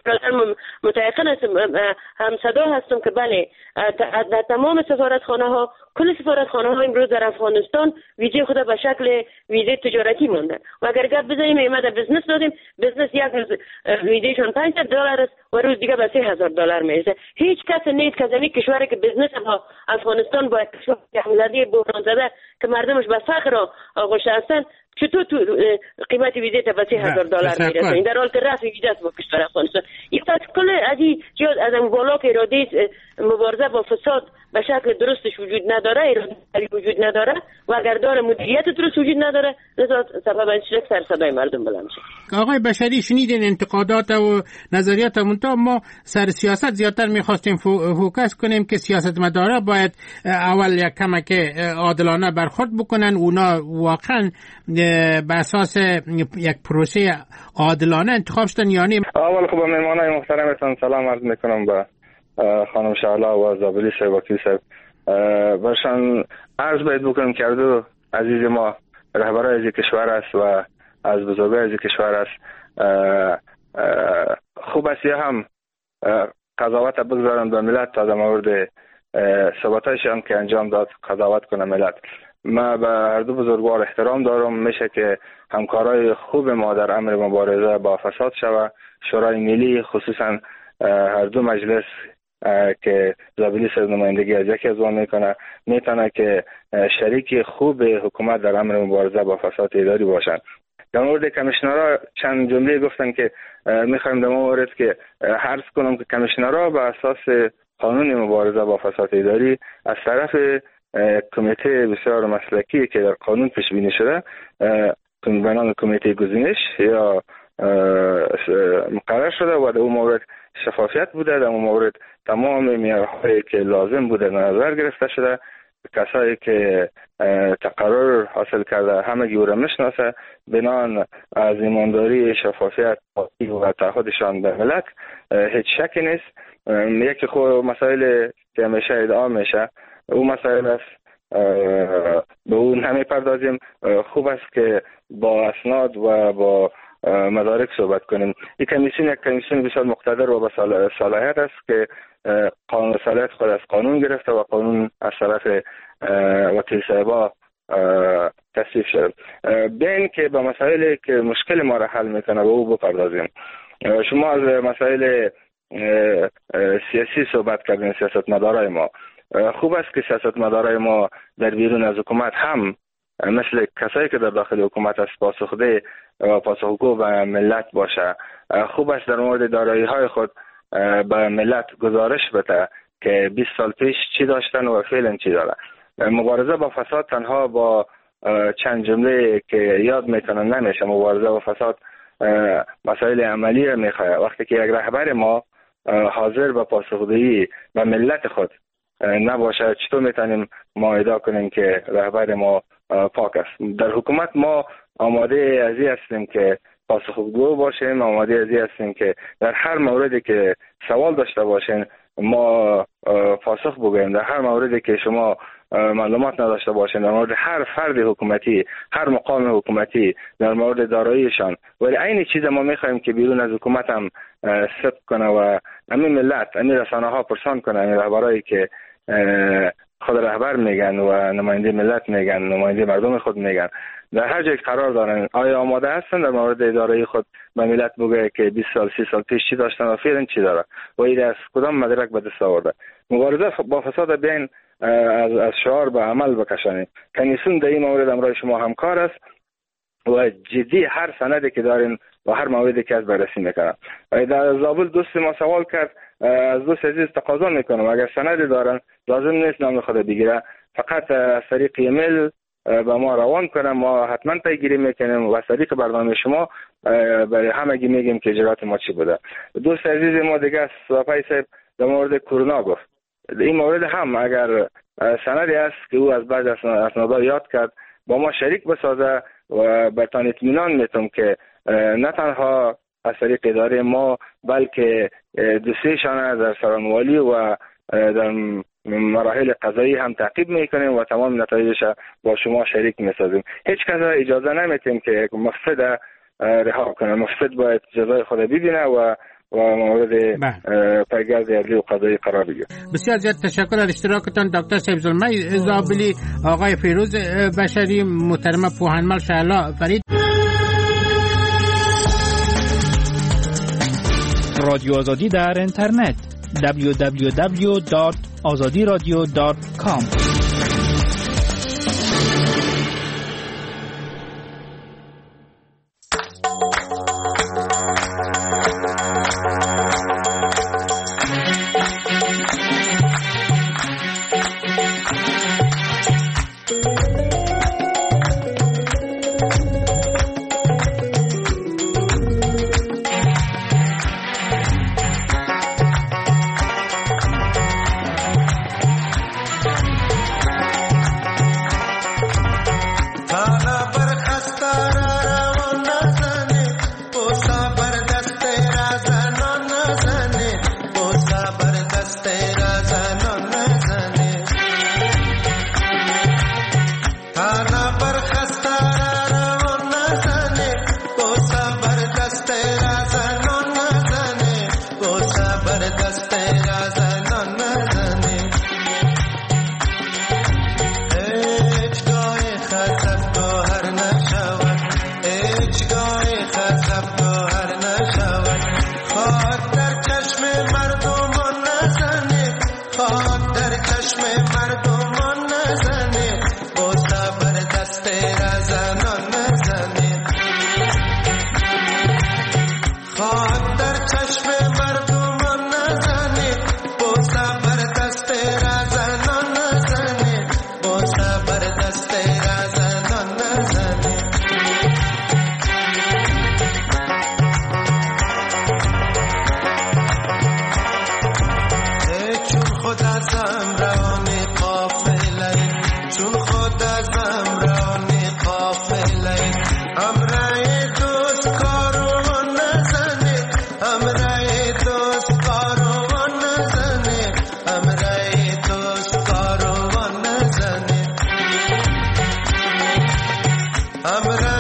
من متأکد هستم، هم صدا هستم که بله در تمام سفارتخانه ها، کل سفارتخانه ها امروز در افغانستان ویزه خود به شکل ویزه تجارتی مونده و اگر گپ بزنیم ایمده بزنس دادیم، بزنس یک روز ویزهشون $500 است و روز دیگه به $3000 میرسه. هیچ کس نیست که زمین کشوری که بزنس با افغانستان با کشور حمله‌ای بحران زده که مردمش به فقر آغوش هستن چطور تو قیمت ویزه تا به $3000 میرسه؟ این در حال که رفع ویزه است با کشور افغانستان. یک تا کل از این بالا که اراده مبارزه با فساد به شکل درستش وجود نداره، اراده وجود نداره و اگر داره مدیریت درست وجود نداره، لذا سبب این شد سر صدای مردم بلند میشه.
آقای بشری شنیدین انتقادات و نظریات منتها ما سر سیاست زیادتر میخواستیم فوکس کنیم که سیاستمدارا باید اول یک کمک عادلانه برخورد بکنن، اونا واقعا به اساس یک پروسه عادلانه انتخاب شدن یا نه.
اول خب مهمانای محترمتون سلام عرض میکنم به خانم شعلا و زابلی صاحب وکیل صاحب. برشان عرض باید بکنم که اردو عزیز ما رهبرای از کشور است و از بزرگای از کشور است. خوب است هم قضاوت بگذارند به ملت تا در مورد ثباتایش هم که انجام داد قضاوت کنه ملت. ما به هر دو بزرگوار احترام دارم. میشه که همکارای خوب ما در امر مبارزه با فساد شود. شورای ملی خصوصا هر دو مجلس که زابلی از نمایندگی از یکی از آن میتونه که شریک خوب حکومت در امر مبارزه با فساد اداری باشند. در مورد کمیشنرها چند جمله گفتن که میخوایم در مورد که عرض کنم که کمیشنرها به اساس قانون مبارزه با فساد اداری از طرف کمیته بسیار مسلکی که در قانون پیش بینی شده به نام کمیته گزینش یا مقرر شده و در اون مورد شفافیت بوده. در اون مورد تمام معیارهایی که لازم بوده نظر گرفته شده. کسایی که تقرر حاصل کرده همگی او را میشناسه. بنان از ایمانداری، شفافیت و تعهدشان به ملت هیچ شکی نیست. یکی خود مسائل که همیشه ادعا میشه او مسائل است، به اون همه پردازیم. خوب است که با اسناد و با مدارک صحبت کنیم. این کمیسیون یک کمیسیون بسیار مقتدر و با صلاحیت است که قانون صلاحیت خود از قانون گرفته و قانون از طرف وکیل صاحبا تصویب شد. بین که با مسائلی که مشکل ما را حل میکنه به او بپردازیم. شما از مسائل سیاسی صحبت کردین، سیاستمدارای ما. خوب است که سیاستمدارای ما در بیرون از حکومت هم مثل کسایی که در داخل حکومت است پاسخده و پاسخگو به ملت باشه. خوب است در مورد دارایی های خود به ملت گزارش بده که 20 سال پیش چی داشتن و فعلا چی دارن. مبارزه با فساد تنها با چند جمله که یاد میکنن نمیشه. مبارزه با فساد مسائل عملی میخواد. وقتی که یک رهبر ما حاضر به پاسخگویی به ملت خود نباشه، چطور میتونیم ما ادعا کنیم که رهبر ما پاک است؟ در حکومت ما آماده ازی هستیم که پاسخگو باشیم، آماده ازی هستیم که در هر موردی که سوال داشته باشین ما پاسخ بگوییم. در هر موردی که شما معلومات نداشته باشین در مورد هر فرد حکومتی، هر مقام حکومتی، در مورد داراییشان. ولی این چیز ما میخوایم که بیرون از حکومت هم ثبت کنه و همین ملت، همین رسانه ها پرسان کنه، همین رهبرایی که خود رهبر میگن و نماینده ملت میگن، نماینده مردم خود میگن، در هر جای قرار دارن آیا آماده هستن در مورد اداره خود به ملت بگه که 20 سال 30 سال پیش چی داشتن و فعلا چی داره و این از کدام مدرک به دست آورده. مبارزه با فساد بین از شعار به عمل بکشانید. کمیسیون در این مورد امرای شما همکار است و جدی هر سندی که دارین و هر موردی که از بررسی میکنن. در زابل دوست ما سوال کرد، از دوست عزیز تقاضا میکنم اگر سندی دارن لازم نیست نام خود بگیره، فقط از طریق ایمیل به ما روان کنم، ما حتما پیگیری میکنیم و از طریق برنامه شما برای همگی میگیم که اجرات ما چی بوده. دوست عزیز ما دیگه صحابه صاحب در مورد کرونا گفت. این مورد هم اگر سندی است که او از بعض اسنادها یاد کرد با ما شریک بسازه و بهتان اطمینان میتونم که نه تنها از طریق اداره ما بلکه دوسیشان در سرانوالی و در مراحل قضایی هم تعقیب میکنیم و تمام نتایجش با شما شریک میسازیم. هیچ کس اجازه نمیتیم که مفسد رها کنه. مفسد باید جزای خود ببینه و مورد پیگرد عدلی و قضایی قرار بگیره.
بسیار زیاد تشکر از اشتراکتان دکتر صاحب زلمه زابلی، آقای فیروز بشری، محترم پوهنمل شهلا فرید.
رادیو آزادی در اینترنت www.azadiradio.com.
I'm